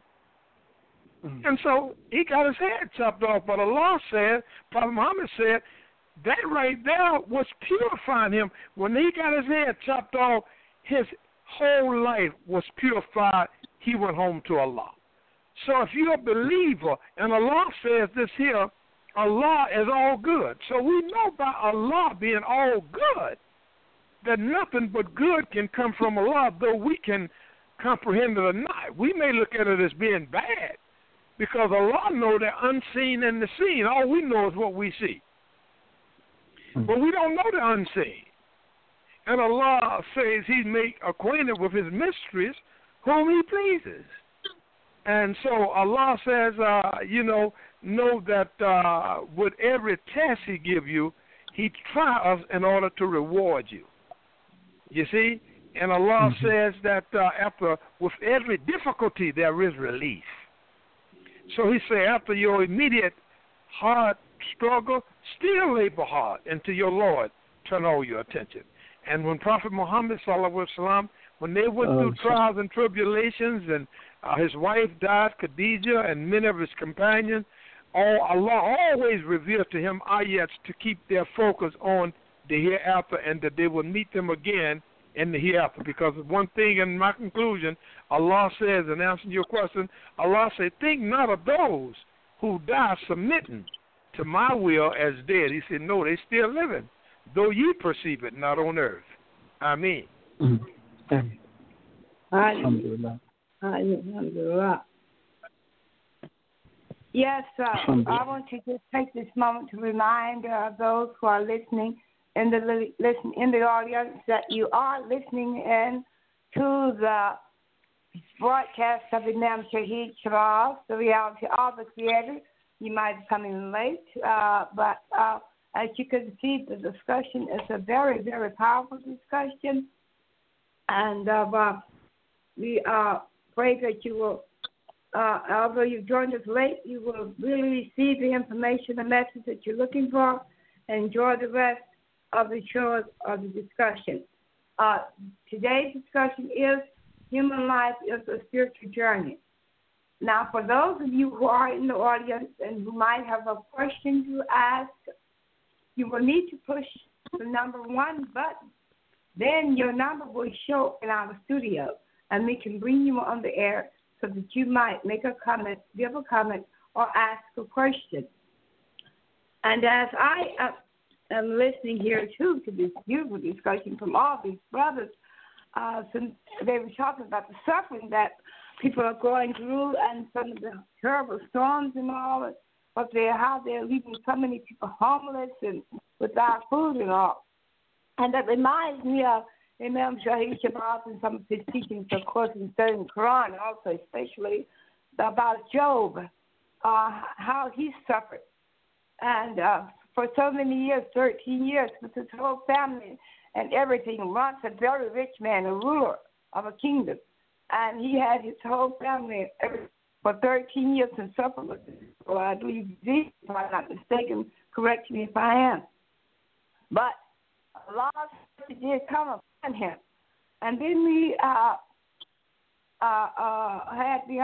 And so he got his head chopped off. But Allah said, Prophet Muhammad said, that right there was purifying him. When he got his head chopped off, his whole life was purified. He went home to Allah. So if you're a believer, and Allah says this here, Allah is all good. So we know by Allah being all good that nothing but good can come from Allah, though we can comprehend it or not. We may look at it as being bad because Allah knows the unseen and the seen. All we know is what we see. But we don't know the unseen. And Allah says He make acquainted with His mysteries whom He pleases. And so Allah says, know that with every test He give you, He tries in order to reward you. You see? And Allah says that with every difficulty there is relief. So He say after your immediate hard struggle, still labor hard until your Lord turn all your attention. And when Prophet Muhammad sallallahu alaihi wasallam, when they went through trials and tribulations, and his wife died, Khadijah, and many of his companions, Allah always revealed to him ayats to keep their focus on the hereafter, and that they will meet them again in the hereafter. Because one thing in my conclusion, Allah says, in answering your question, Allah said, think not of those who die submitting to my will as dead. He said, no, they still living, though ye perceive it not on earth. Ameen. Alhamdulillah. Alhamdulillah. Yes, I want to just take this moment to remind those who are listening in the audience that you are listening in to the broadcast of Imam Shahid Shabazz, the reality of the Creator. You might be coming late, but as you can see, the discussion is a very, very powerful discussion, and we pray that you will, although you've joined us late, you will really receive the information, the message that you're looking for, and enjoy the rest of the show of the discussion. Today's discussion is Human Life is a Spiritual Journey. Now, for those of you who are in the audience and who might have a question to ask, you will need to push the number 1 button. Then your number will show in our studio, and we can bring you on the air so that you might make a comment, give a comment, or ask a question. And as I am listening here, too, to this beautiful discussion from all these brothers, since they were talking about the suffering that people are going through and some of the terrible storms and all, but how they're leaving so many people homeless and without food and all. And that reminds me of Imam Shahid Shabazz and some of his teachings, of course, in studying the Quran, also especially about Job, how he suffered. And for so many years, 13 years, with his whole family and everything, once a very rich man, a ruler of a kingdom. And he had his whole family for 13 years and suffered with it. Well, I believe he, if I'm not mistaken, correct me if I am. But Allah did come upon him. And then we had the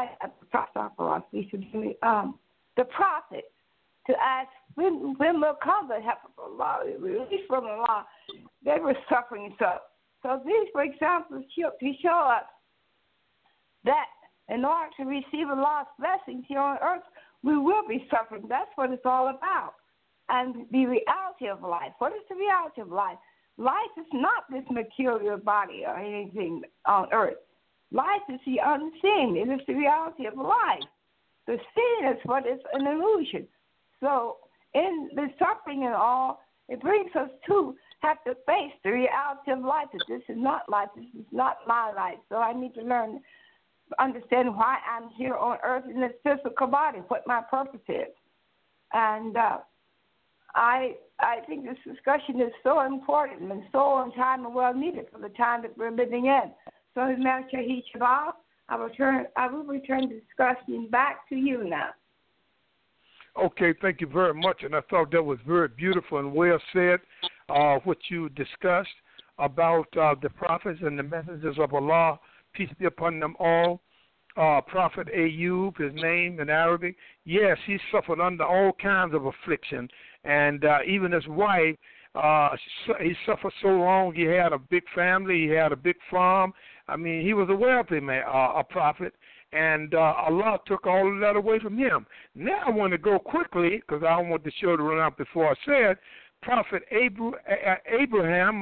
prophet to ask, when will come the help of Allah, release from Allah? They were suffering so these, for example, to show us that in order to receive Allah's blessings here on earth, we will be suffering. That's what it's all about. And the reality of life. What is the reality of life? Life is not this material body or anything on earth. Life is the unseen. It is the reality of life. The seen is what is an illusion. So in the suffering and all, it brings us to have to face the reality of life, that this is not life, this is not my life. So I need to understand why I'm here on earth in this physical body, what my purpose is. And I think this discussion is so important and so on time and well needed for the time that we're living in. So, Imam Shahid Shabazz, I will return the discussion back to you now. Okay, thank you very much. And I thought that was very beautiful and well said, what you discussed about the prophets and the messengers of Allah, peace be upon them all. Prophet Ayub, his name in Arabic, yes, he suffered under all kinds of affliction. And even his wife, he suffered so long. He had a big family. He had a big farm. I mean, he was a wealthy man, a prophet. And Allah took all of that away from him. Now I want to go quickly, because I don't want the show to run out before I said, Prophet Ibrahim,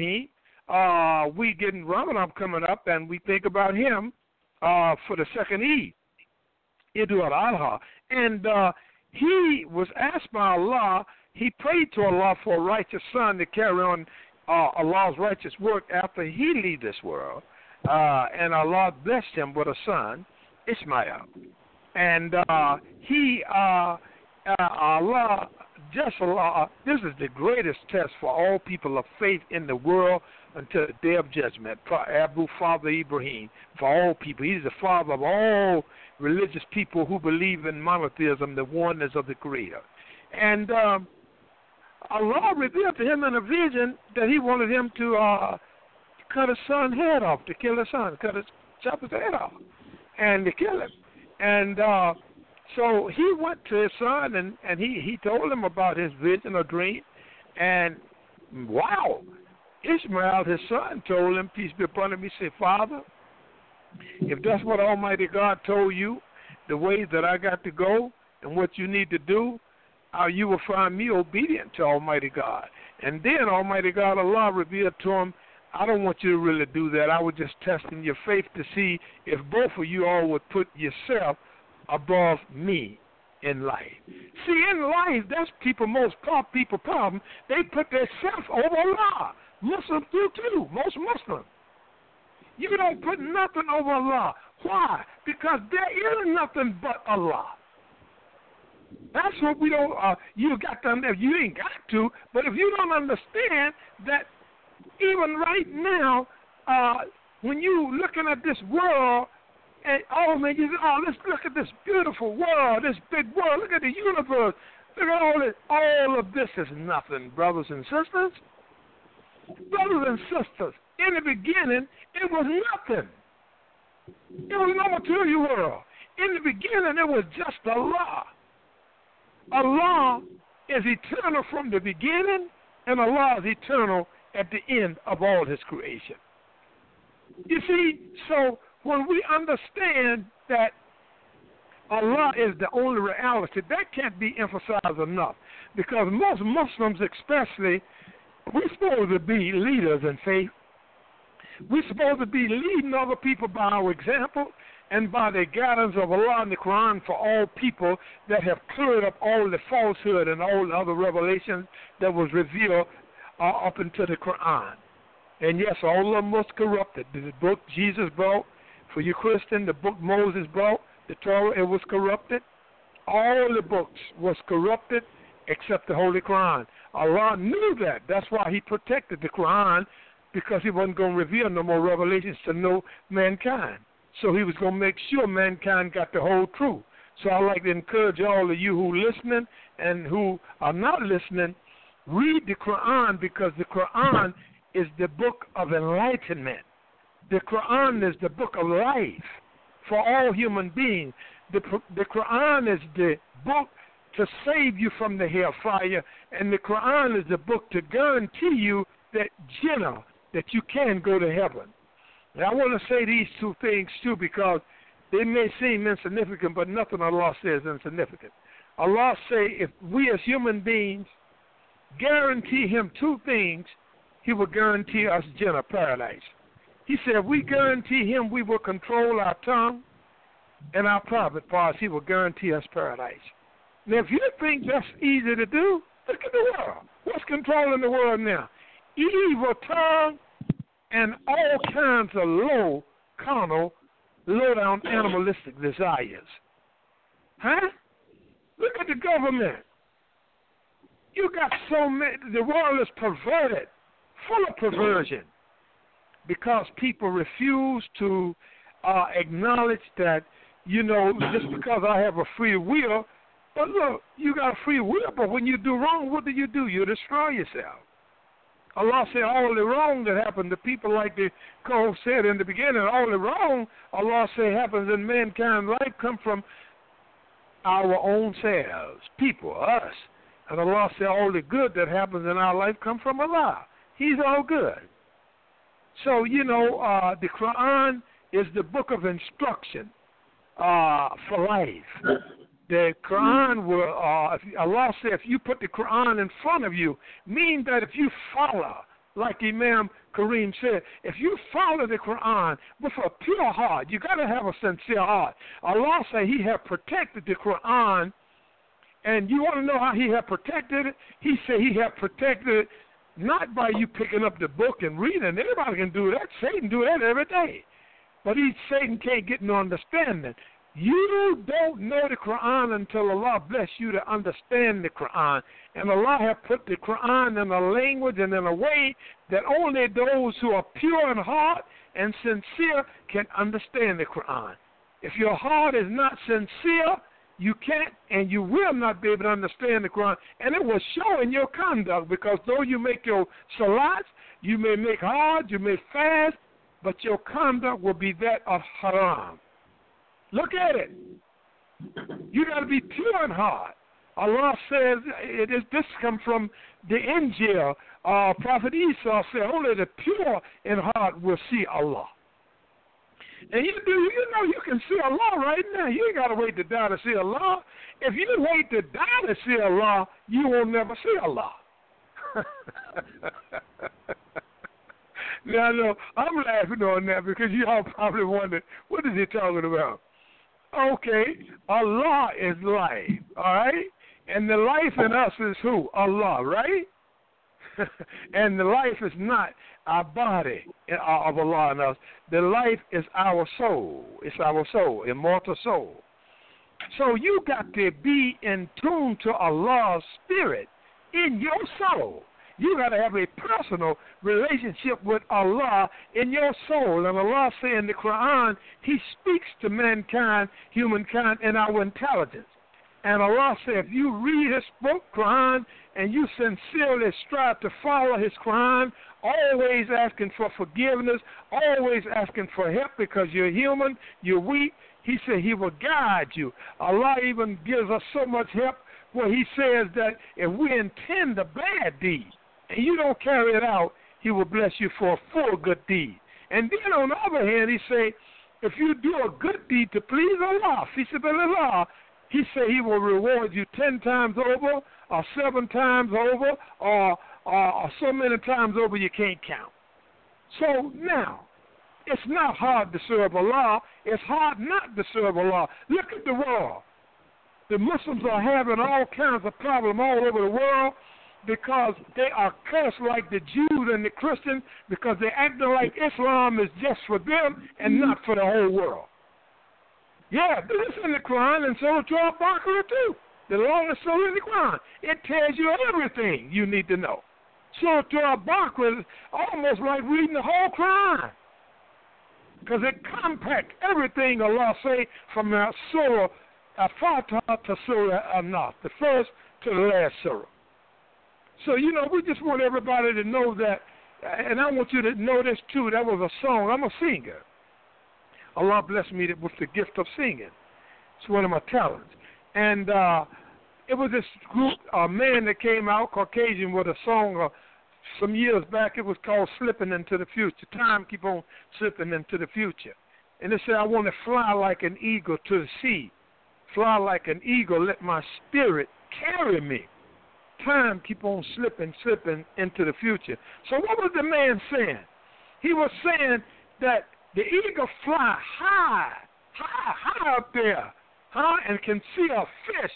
we getting Ramadan coming up, and we think about him for the second Eid, Eid al-Adha. And he was asked by Allah, he prayed to Allah for a righteous son to carry on Allah's righteous work after he leaves this world. And Allah blessed him with a son, Ismail. And Allah, this is the greatest test for all people of faith in the world until the day of judgment. Father Ibrahim, for all people. He's the father of all religious people who believe in monotheism, the oneness of the Creator. And Allah revealed to him in a vision that he wanted him to cut his son's head off, to kill his son, chop his head off, and to kill him. And so he went to his son, and he told him about his vision or dream. And wow, Ishmael, his son, told him, peace be upon him, he said, Father, if that's what Almighty God told you, the way that I got to go and what you need to do, you will find me obedient to Almighty God. And then Almighty God, Allah, revealed to him I don't want you to really do that. I was just testing your faith to see if both of you all would put yourself above me in life. See, in life, that's most people problem. They put themselves over Allah. Muslims do too. Most Muslims. You don't put nothing over Allah. Why? Because there is nothing but Allah. That's what we don't. You got to understand. You ain't got to. But if you don't understand that, even right now, when you looking at this world, and man, you say, let's look at this beautiful world, this big world. Look at the universe. Look at all this. All of this is nothing, brothers and sisters. Brothers and sisters, in the beginning, it was nothing. It was no material world. In the beginning, it was just Allah. Allah is eternal from the beginning, and Allah is eternal at the end of all His creation. You see, so when we understand that Allah is the only reality, that can't be emphasized enough, because most Muslims especially, we're supposed to be leaders in faith. We're supposed to be leading other people by our example and by the guidance of Allah and the Quran for all people that have cleared up all the falsehood and all the other revelations that was revealed up into the Quran. And yes, all of them was corrupted. The book Jesus brought, for you Christian, the book Moses brought, the Torah, it was corrupted. All the books was corrupted except the Holy Quran. Allah knew that. That's why He protected the Quran, because He wasn't going to reveal no more revelations to no mankind. So He was going to make sure mankind got the whole truth. So I'd like to encourage all of you who are listening and who are not listening, read the Quran, because the Quran is the book of enlightenment. The Quran is the book of life for all human beings. The Quran is the book to save you from the hellfire, and the Quran is the book to guarantee you that Jannah, that you can go to heaven. And I want to say these two things too, because they may seem insignificant, but nothing Allah says is insignificant. Allah say if we as human beings guarantee Him two things, He will guarantee us Jannah, paradise. He said if we guarantee Him we will control our tongue and our private parts, He will guarantee us paradise. Now, if you think that's easy to do, look at the world. What's controlling the world now? Evil tongue and all kinds of low, carnal, low-down animalistic desires. Huh? Look at the government. You got so many, the world is perverted, full of perversion, because people refuse to acknowledge that, just because I have a free will. But look, you got a free will, but when you do wrong, what do? You destroy yourself. Allah said all the wrong that happened to people, like the Cove said in the beginning, all the wrong Allah said happens in mankind's life come from our own selves, people, us. And Allah said all the good that happens in our life come from Allah. He's all good. So, the Quran is the book of instruction for life. The Quran will, Allah said, if you put the Quran in front of you, mean that if you follow, like Imam Kareem said, if you follow the Quran with a pure heart, you got to have a sincere heart. Allah said He had protected the Quran, and you want to know how He had protected it? He said He had protected it not by you picking up the book and reading. Anybody can do that. Satan do that every day. But Satan can't get no understanding. You don't know the Quran until Allah bless you to understand the Quran. And Allah has put the Quran in a language and in a way that only those who are pure in heart and sincere can understand the Quran. If your heart is not sincere, you can't and you will not be able to understand the Quran. And it will show in your conduct, because though you make your salats, you may make hard, you may fast, but your conduct will be that of haram. Look at it. You got to be pure in heart. Allah says, this comes from the Injil. Prophet Isa said, only the pure in heart will see Allah. And you can see Allah right now. You ain't got to wait to die to see Allah. If you wait to die to see Allah, you will never see Allah. Now, no, I'm laughing on that because y'all probably wonder, what is he talking about? Okay, Allah is life, all right? And the life in us is who? Allah, right? And the life is not our body of Allah in us. The life is our soul. It's our soul, immortal soul. So you got to be in tune to Allah's spirit in your soul. You got to have a personal relationship with Allah in your soul. And Allah says in the Quran, He speaks to mankind, humankind, in our intelligence. And Allah said, if you read His book, Quran, and you sincerely strive to follow His Quran, always asking for forgiveness, always asking for help because you're human, you're weak, He said He will guide you. Allah even gives us so much help where He says that if we intend a bad deed and you don't carry it out, He will bless you for a full good deed. And then on the other hand, He say, if you do a good deed to please Allah, fisabilillah, He said He will reward you 10 times over, or 7 times over, or so many times over you can't count. So now, it's not hard to serve Allah. It's hard not to serve Allah. Look at the world. The Muslims are having all kinds of problems all over the world because they are cursed like the Jews and the Christians because they're acting like Islam is just for them and not for the whole world. Yeah, this is in the Quran, and so is Surah Al-Baqarah too. The longest surah in the Quran. It tells you everything you need to know. Surah Al-Baqarah is almost like reading the whole Quran because it compacts everything Allah say from Surah Al-Fatiha to Surah Al-Nas, the first to the last surah. So, we just want everybody to know that, and I want you to know this too, that was a song. I'm a singer. Allah blessed me with the gift of singing. It's one of my talents. And it was this group, a man that came out, Caucasian, with a song some years back. It was called Slipping Into the Future. Time keep on slipping into the future. And it said, I want to fly like an eagle to the sea. Fly like an eagle, let my spirit carry me. Time keep on slipping into the future. So what was the man saying? He was saying that the eagle fly high up there, and can see a fish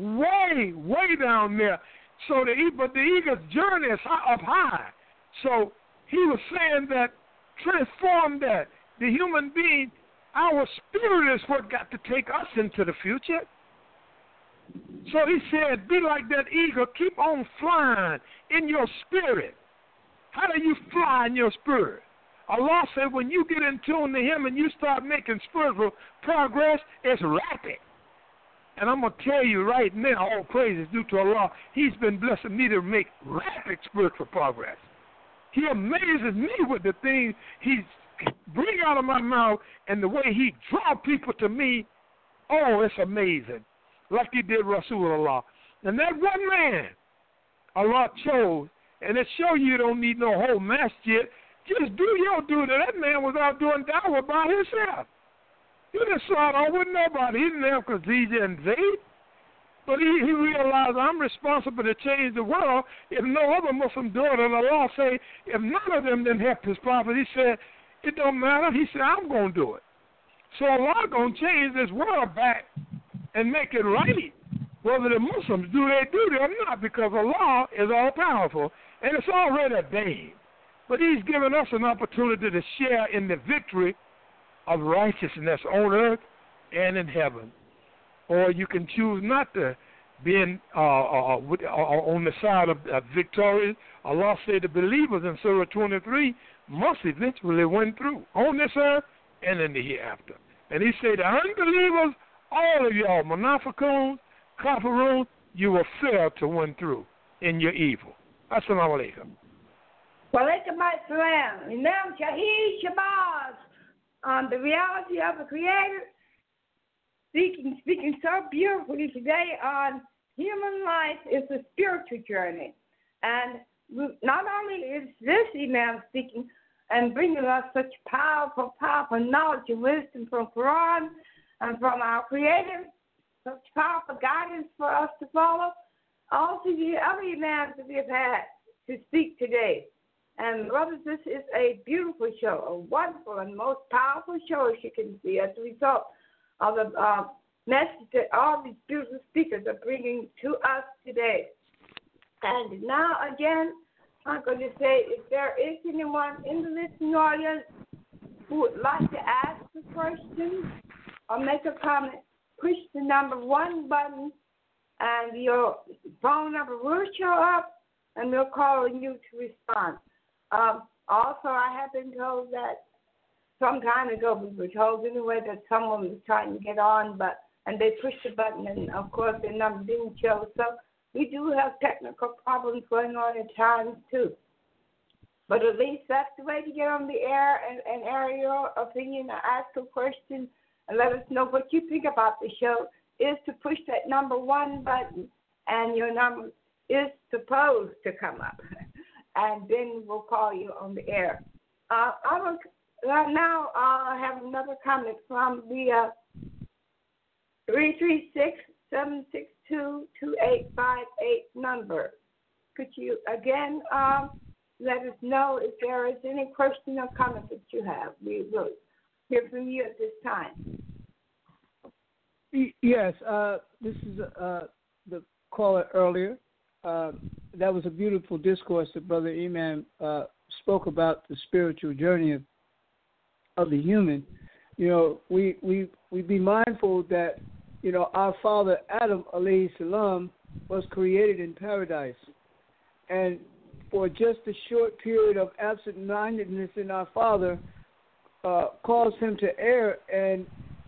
way down there. So but the eagle's journey is up high. So he was saying that transform that. The human being, our spirit is what got to take us into the future. So he said, be like that eagle, keep on flying in your spirit. How do you fly in your spirit? Allah said when you get in tune to Him and you start making spiritual progress, it's rapid. And I'm going to tell you right now, all praise is due to Allah, He's been blessing me to make rapid spiritual progress. He amazes me with the things He brings out of my mouth and the way He draws people to me. Oh, it's amazing. Like He did Rasulullah. And that one man Allah chose, and it shows you don't need no whole masjid. Just do your duty. That man was out doing dawah by himself. You just saw it all with nobody. He didn't have Khadijah and Zayd. But he realized I'm responsible to change the world if no other Muslim do it. And Allah say, if none of them didn't help His prophet, He said, it don't matter. He said, I'm going to do it. So Allah going to change this world back and make it right. Whether the Muslims do their duty or not, because Allah is all-powerful, and it's already ordained. But He's given us an opportunity to share in the victory of righteousness on earth and in heaven. Or you can choose not to be on the side of victorious. Allah said the believers in Surah 23 must eventually win through on this earth and in the hereafter. And He said the unbelievers, all of y'all, munafiqun, kafirun, you will fail to win through in your evil. Assalamu alaikum. Walaikum assalam. Imam Shahid Shabazz on the reality of the Creator, speaking so beautifully today on human life is a spiritual journey. And not only is this Imam speaking and bringing us such powerful knowledge and wisdom from Quran and from our Creator, such powerful guidance for us to follow, also the other Imams that we have had to speak today. And brothers, this is a beautiful show, a wonderful and most powerful show, as you can see, as a result of the message that all these beautiful speakers are bringing to us today. And now, again, I'm going to say, if there is anyone in the listening audience who would like to ask a question or make a comment, push the number 1 button, and your phone number will show up, and we'll call on you to respond. Also, I have been told that some time ago, we were told anyway that someone was trying to get on, and they pushed the button, and of course their number didn't show. So we do have technical problems going on at times too. But at least that's the way to get on the air and air your opinion or ask a question and let us know what you think about the show, is to push that number 1 button, and your number is supposed to come up. And then we'll call you on the air. I have another comment from the 336-762-2858 number. Could you again let us know if there is any question or comment that you have? We will hear from you at this time. Yes, this is the caller earlier. That was a beautiful discourse that Brother Imam spoke about the spiritual journey of the human. You know, we be mindful that, you know, our father Adam alayhi salam was created in paradise, and for just a short period of absent-mindedness in our father caused him to err, and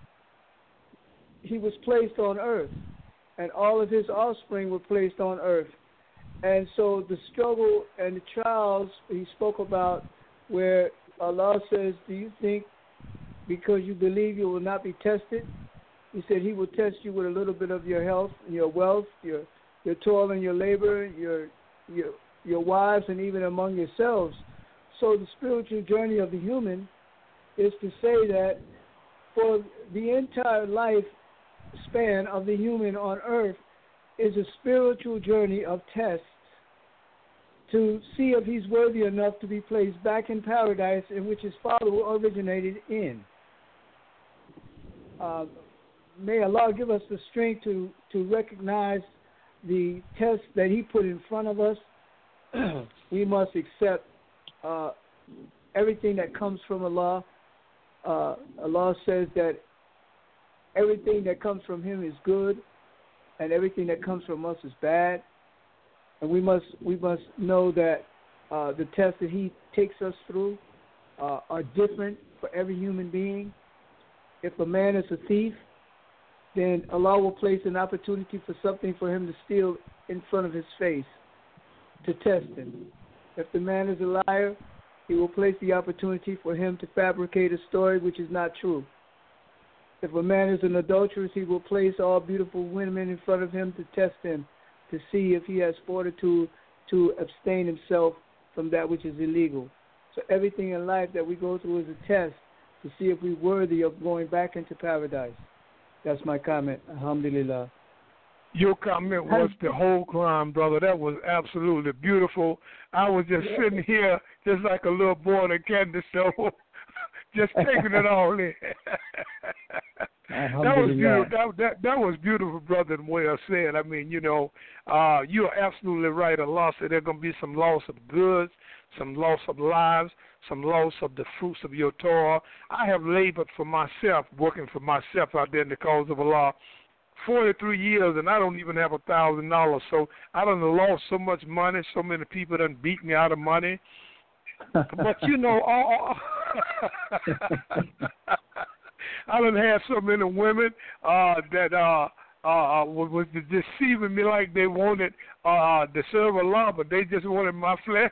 he was placed on earth, and all of his offspring were placed on earth. And so the struggle and the trials he spoke about, where Allah says, do you think because you believe you will not be tested? He said he will test you with a little bit of your health, your wealth, your toil and your labor, your wives, and even among yourselves. So the spiritual journey of the human is to say that for the entire life span of the human on earth is a spiritual journey of tests to see if he's worthy enough to be placed back in paradise in which his father originated in. May Allah give us the strength to recognize the test that he put in front of us. We must accept everything that comes from Allah. Allah says that everything that comes from him is good, and everything that comes from us is bad. And we must know that the tests that he takes us through are different for every human being. If a man is a thief, then Allah will place an opportunity for something for him to steal in front of his face to test him. If the man is a liar, he will place the opportunity for him to fabricate a story which is not true. If a man is an adulteress, he will place all beautiful women in front of him to test him, to see if he has fortitude to abstain himself from that which is illegal. So everything in life that we go through is a test to see if we're worthy of going back into paradise. That's my comment. Alhamdulillah. Your comment was the whole Quran, brother. That was absolutely beautiful. I was just sitting here just like a little boy at a candy store, just taking it all in. That was beautiful. That was beautiful, brother, and well said. I mean, you know, you're absolutely right. Allah said there's going to be some loss of goods, some loss of lives, some loss of the fruits of your Torah. I have labored for myself, working for myself out there in the cause of Allah, 43 years, and I don't even have $1,000. So I done lost so much money. So many people done beat me out of money. But you know, I done had so many women that was deceiving me like they wanted to serve Allah, but they just wanted my flesh.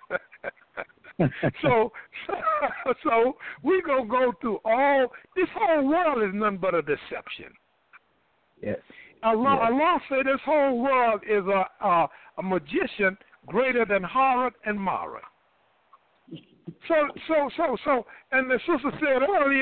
So we gonna go through all. This whole world is nothing but a deception. Yes. Allah said this whole world is a magician greater than Harut and Marut. So, and the sister said earlier,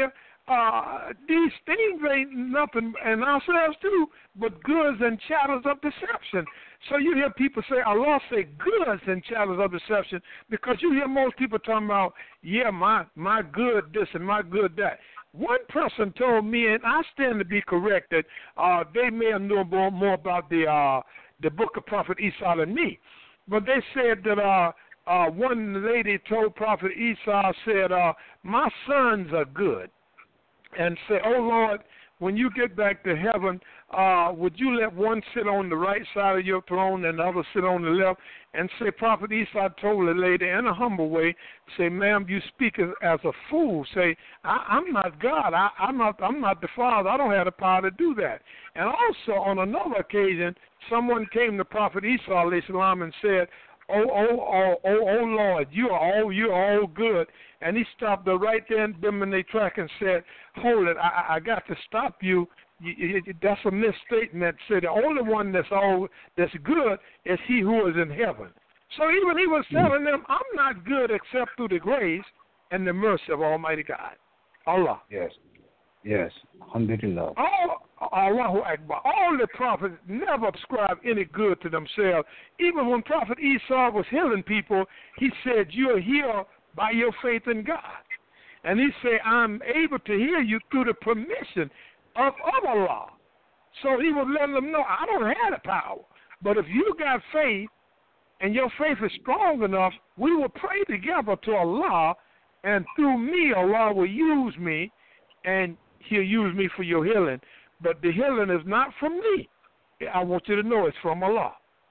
these things ain't nothing, and ourselves too, but goods and chattels of deception. So you hear people say, Allah say goods and chattels of deception, because you hear most people talking about, yeah, my good this and my good that. One person told me, and I stand to be corrected, they may have known more about the book of Prophet Esau than me, but they said that one lady told Prophet Esau, said, my sons are good. And say, oh, Lord, when you get back to heaven, would you let one sit on the right side of your throne and the other sit on the left? And say, Prophet Esau told the lady in a humble way, say, ma'am, you speak as a fool. Say, I'm not God. I'm not the Father. I don't have the power to do that. And also, on another occasion, someone came to Prophet Esau, alayhi salam, and said, oh, Lord, you're all good. And he stopped her right there in them in their track and said, hold it, I got to stop you. That's a misstatement. Say the only one that's good is he who is in heaven. So even he was telling them, I'm not good except through the grace and the mercy of Almighty God. Allah. Yes. Alhamdulillah. Allahu Akbar. All the prophets never ascribed any good to themselves. Even when Prophet Esau was healing people, he said, you're healed by your faith in God. And he said, I'm able to heal you through the permission of Allah. So he was letting them know, I don't have the power. But if you got faith and your faith is strong enough, we will pray together to Allah, and through me, Allah will use me, and he'll use me for your healing. But the healing is not from me. I want you to know it's from Allah.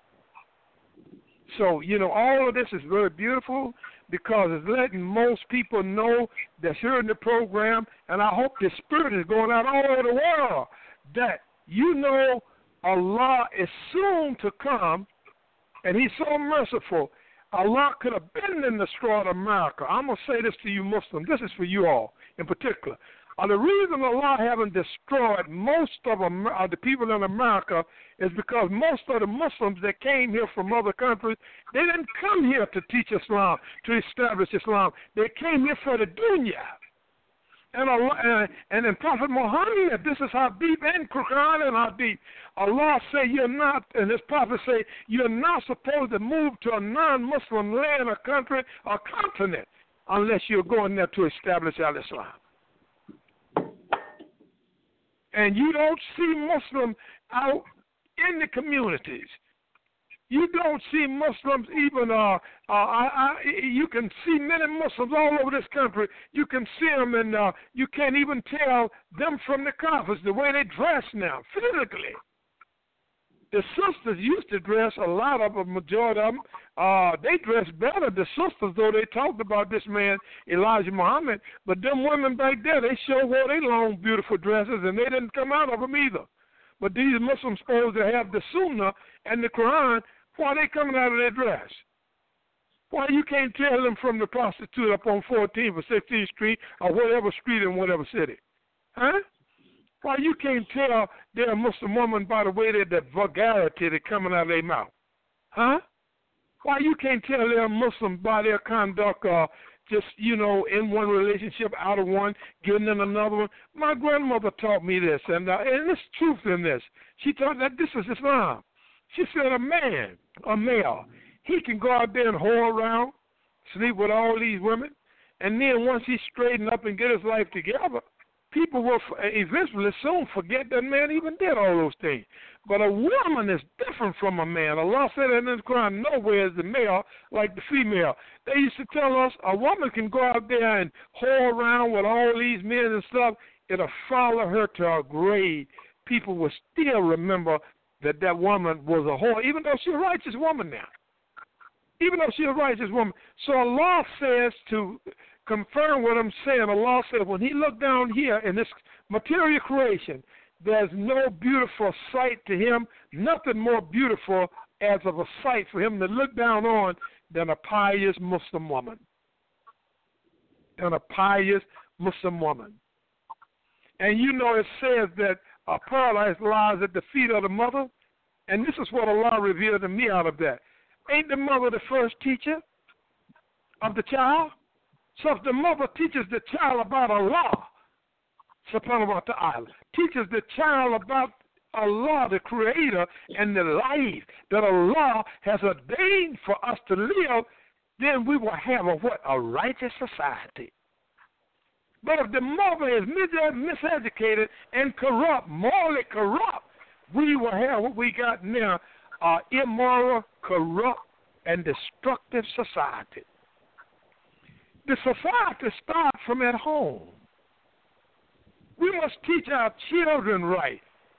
So, all of this is very beautiful because it's letting most people know that's hearing the program, and I hope the spirit is going out all over the world, that Allah is soon to come, and he's so merciful. Allah could have been in the destroyed America. I'm going to say this to you Muslims. This is for you all in particular. The reason Allah haven't destroyed most of the people in America is because most of the Muslims that came here from other countries, they didn't come here to teach Islam, to establish Islam. They came here for the dunya. And Allah, and in Prophet Muhammad, this is Hadith and Quran and Hadith. Allah say you're not, and his Prophet say you're not supposed to move to a non-Muslim land or country or continent unless you're going there to establish al-Islam. And you don't see Muslims out in the communities. You don't see Muslims even, you can see many Muslims all over this country. You can see them, and you can't even tell them from the Kafirs, the way they dress now, physically. The sisters used to dress, a lot of them, majority of them, they dressed better, the sisters, though they talked about this man, Elijah Muhammad, but them women back there, they sure wore their long, beautiful dresses, and they didn't come out of them either. But these Muslims supposed to have the Sunnah and the Quran, why are they coming out of their dress? Why you can't tell them from the prostitute up on 14th or 16th Street or whatever street in whatever city? Huh? Why you can't tell they're a Muslim woman by the way that vulgarity that's coming out of their mouth? Huh? Why you can't tell they're a Muslim by their conduct just, in one relationship, out of one, getting in another one? My grandmother taught me this, and there's truth in this. She taught that this is Islam. She said a male, he can go out there and whore around, sleep with all these women, and then once he straighten up and get his life together, people will eventually soon forget that man even did all those things. But a woman is different from a man. Allah said in the Quran, nowhere is the male like the female. They used to tell us a woman can go out there and whore around with all these men and stuff. It'll follow her to her grave. People will still remember that woman was a whore, even though she's a righteous woman now. Even though she's a righteous woman. So Allah says, to confirm what I'm saying, Allah said when he looked down here in this material creation, there's no beautiful sight to him, nothing more beautiful as of a sight for him to look down on than a pious Muslim woman. And it says that paradise lies at the feet of the mother, and this is what Allah revealed to me out of that. Ain't the mother the first teacher of the child? So if the mother teaches the child about Allah, subhanahu wa ta'ala, teaches the child about Allah, the Creator, and the life that Allah has ordained for us to live, then we will have a righteous society. But if the mother is miseducated and corrupt, morally corrupt, we will have what we got now, immoral, corrupt, and destructive society. The society starts from at home. We must teach our children right.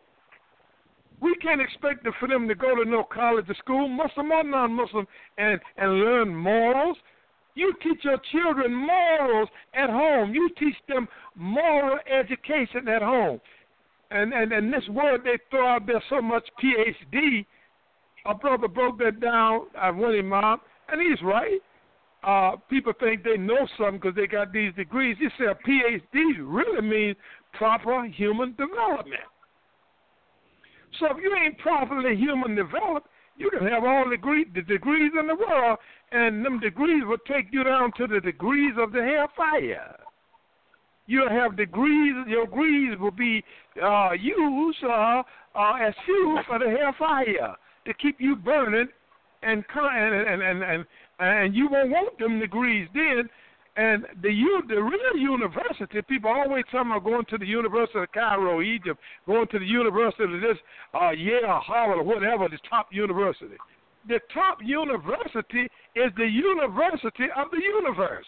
We can't expect for them to go to no college or school, Muslim or non-Muslim, and learn morals. You teach your children morals at home. You teach them moral education at home. And this word they throw out there so much, PhD, a brother broke that down, one imam, and he's right. People think they know something because they got these degrees. He said a PhD really means proper human development. So if you ain't properly human developed, you can have all the degrees in the world, and them degrees will take you down to the degrees of the hellfire. You'll have degrees, your degrees will be used as fuel for the hellfire to keep you burning, and you won't want them degrees then. And the real university, people always talking about going to the University of Cairo, Egypt, going to the University of this, Yale, Harvard, or whatever, the top university. The top university is the university of the universe.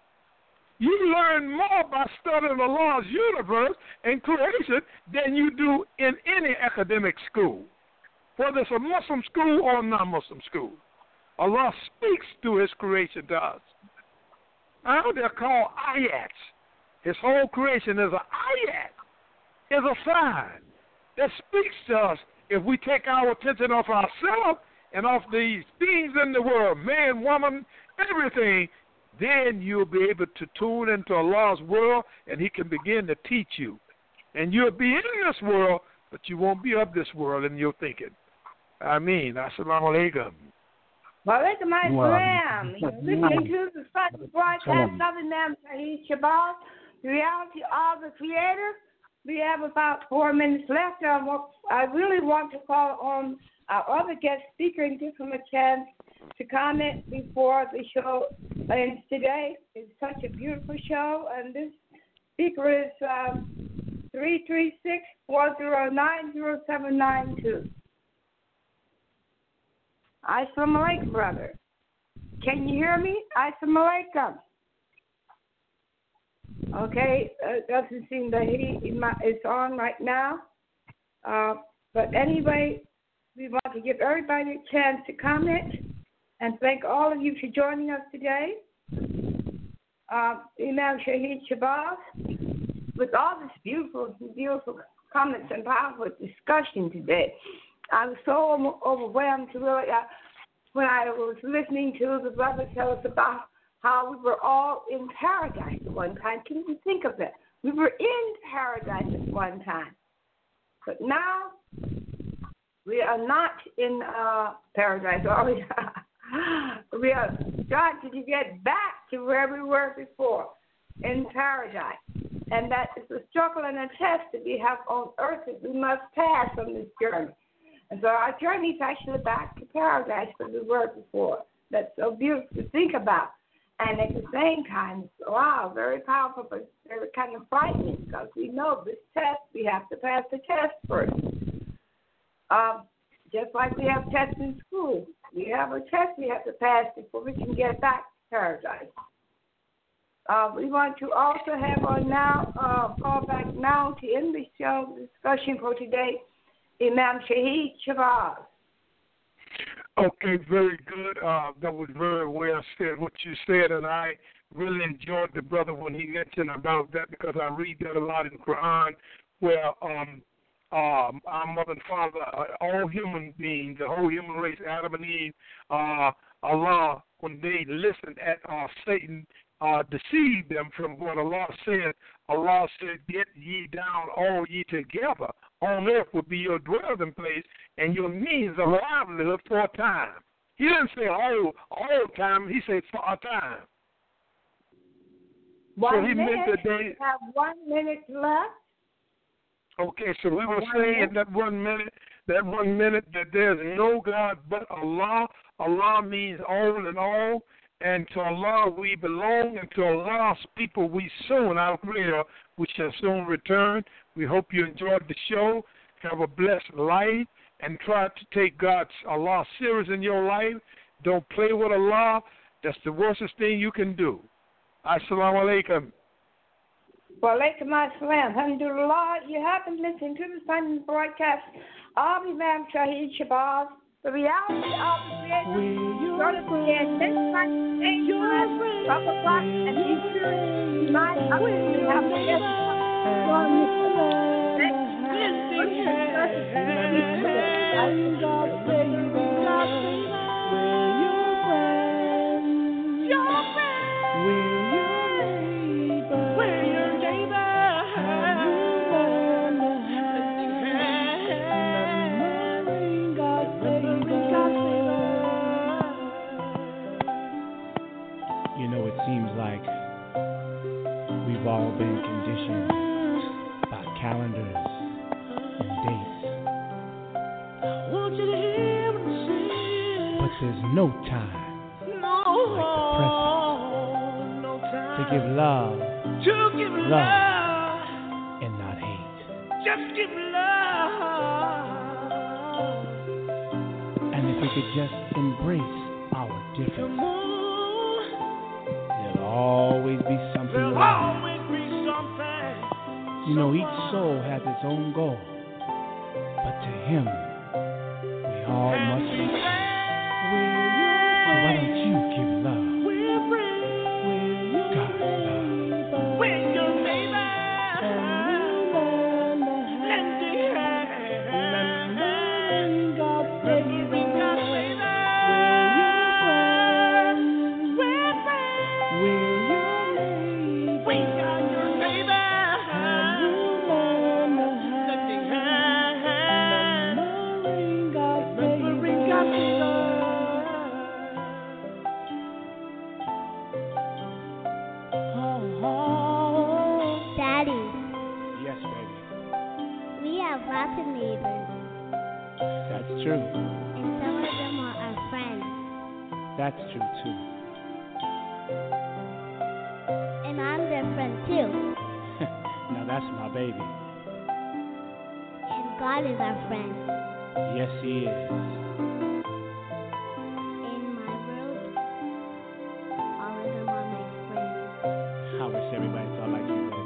You learn more by studying Allah's universe and creation than you do in any academic school, whether it's a Muslim school or a non-Muslim school. Allah speaks through His creation to us. Now they're called ayats. His whole creation is an ayat, is a sign that speaks to us. If we take our attention off ourselves and off these things in the world, man, woman, everything, then you'll be able to tune into Allah's world, and He can begin to teach you. And you'll be in this world, but you won't be of this world in your thinking. Ameen. Assalamu alaikum. Walaikum assalam. You're listening to the special broadcast of Imam Shahid Shabazz, the reality of the Creator. We have about 4 minutes left. I really want to call on our other guest speaker and give him a chance to comment before the show ends today. It's such a beautiful show, and this speaker is 336-409-0792. Assalamu alaikum, brother. Can you hear me? Assalamu alaikum. Okay, it doesn't seem that he is on right now. But anyway, we want to give everybody a chance to comment and thank all of you for joining us today. Imam Shahid Shabazz, with all this beautiful comments and powerful discussion today. I was so overwhelmed to really, when I was listening to the brother tell us about how we were all in paradise at one time. Can you think of that? We were in paradise at one time. But now, we are not in paradise, are we? We are trying to get back to where we were before, in paradise. And that is a struggle and a test that we have on earth that we must pass on this journey. And so our journey is actually back to paradise where we were before. That's so beautiful to think about. And at the same time, wow, very powerful, but very kind of frightening because we know this test, we have to pass the test first. Just like we have tests in school. We have a test we have to pass before we can get back to paradise. We want to also have on now, call back now to end the show discussion for today, Imam Shahid Shabazz. Okay, very good. That was very well said, what you said, and I really enjoyed the brother when he mentioned about that because I read that a lot in the Quran where our mother and father, all human beings, the whole human race, Adam and Eve, Allah, when they listened at Satan, deceived them from what Allah said, get ye down all ye together. On earth will be your dwelling place and your means of livelihood for a time. He didn't say all time, he said for a time. We have 1 minute left. Okay, so we will say in that 1 minute, that there's no God but Allah. Allah means all in all, and to Allah we belong, and to Allah's people we soon, our Creator, we shall soon return. We hope you enjoyed the show. Have a blessed life, and try to take Allah serious in your life. Don't play with Allah. That's the worstest thing you can do. Assalamu alaikum. Wa alaikum assalam. Alhamdulillah. You have been listening to the Sunday broadcast of Imam Shahid Shabazz, the reality of the creation. Started again this Sunday, 12 o'clock, and be sure tonight I will have the guest we've all been conditioned by calendars and dates. But there's no time like the present to give love, and not hate. Just give love. And if we could just embrace our differences, there'll always be something right. You know, each soul has its own goal, but to him, we all must be. So why don't you give love? God love. When your neighbor lend a hand, God baby, God baby. Lots of neighbors. That's true. And some of them are our friends. That's true too. And I'm their friend too. Now that's my baby. And God is our friend. Yes, He is. In my world, all of them are my friends. I wish everybody thought like you, baby.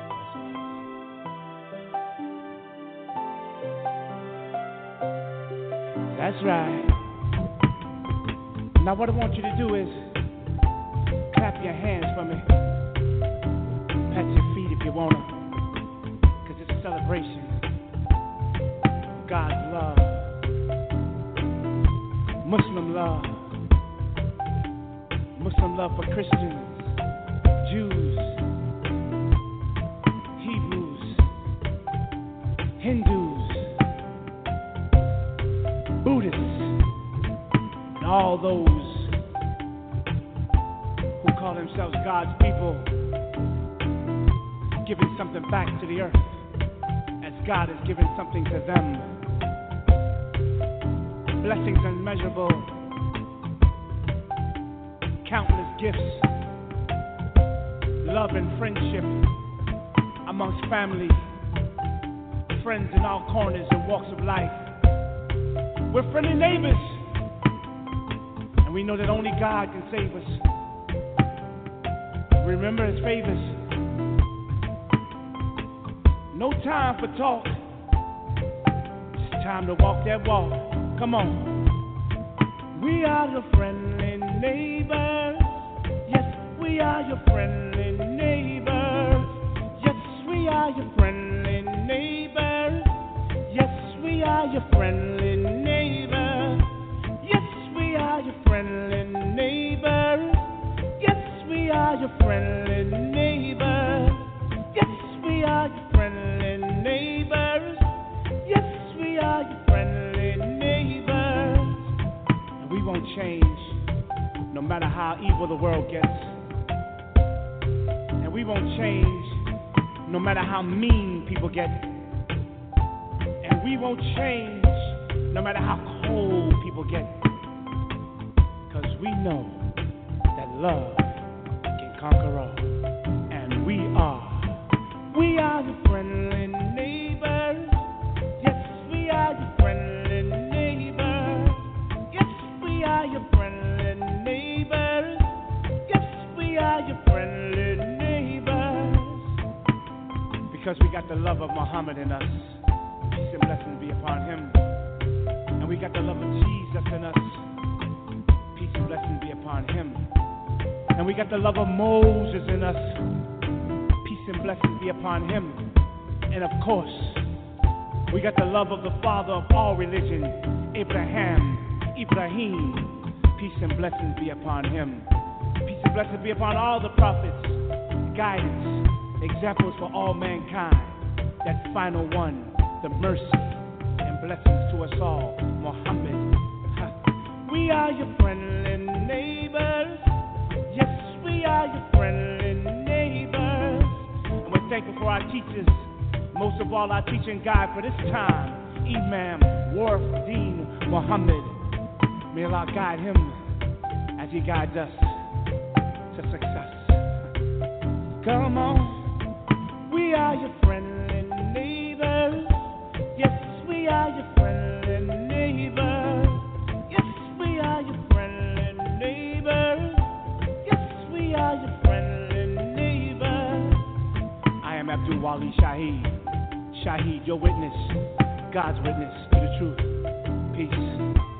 That's right. Now what I want you to do is clap your hands for me. Pat your feet if you want to. Because it's a celebration. God's love. Muslim love. Muslim love for Christians, Jews, Hebrews, Hindus, Buddhists, and all those who call themselves God's people, giving something back to the earth as God is giving something to them. Blessings unmeasurable, countless gifts, love and friendship amongst family, friends in all corners and walks of life. We're friendly neighbors, and we know that only God can save us. Remember His favors. No time for talk, it's time to walk that walk. Come on. We are your friendly neighbors. Yes, we are your friendly neighbors. Yes, we are your friendly neighbors. Yes, we are your friendly neighbors. Yes, we are your friendly neighbors. Yes, we are your friendly neighbors. Yes, we are your friendly neighbors. Yes, we are your friendly neighbors. And we won't change no matter how evil the world gets. And we won't change no matter how mean people get. we won't change no matter how cold people get. Because we know that love can conquer all. And we are your friendly neighbors. Yes, we are your friendly neighbors. Yes, we are your friendly neighbors. Yes, we are your friendly neighbors. Because we got the love of Muhammad in us. Peace and blessings be upon him. And we got the love of Jesus in us. Peace and blessings be upon him. And we got the love of Moses in us. Peace and blessings be upon him. And of course, we got the love of the father of all religion, Ibrahim. Peace and blessings be upon him. Peace and blessings be upon all the prophets. Guidance, examples for all mankind. That final one, the mercy and blessings to us all, Muhammad. We are your friendly neighbors. Yes, we are your friendly neighbors. And we're thankful for our teachers. Most of all, our teaching guide for this time, Imam Warfdeen Muhammad. May Allah guide him as he guides us to success. Come on, we are your friendly neighbors. Yes, we are your friendly neighbors. Yes, we are your friendly neighbors. Yes, we are your friendly neighbors. I am Abdul Wali Shaheed, your witness, God's witness to the truth. Peace.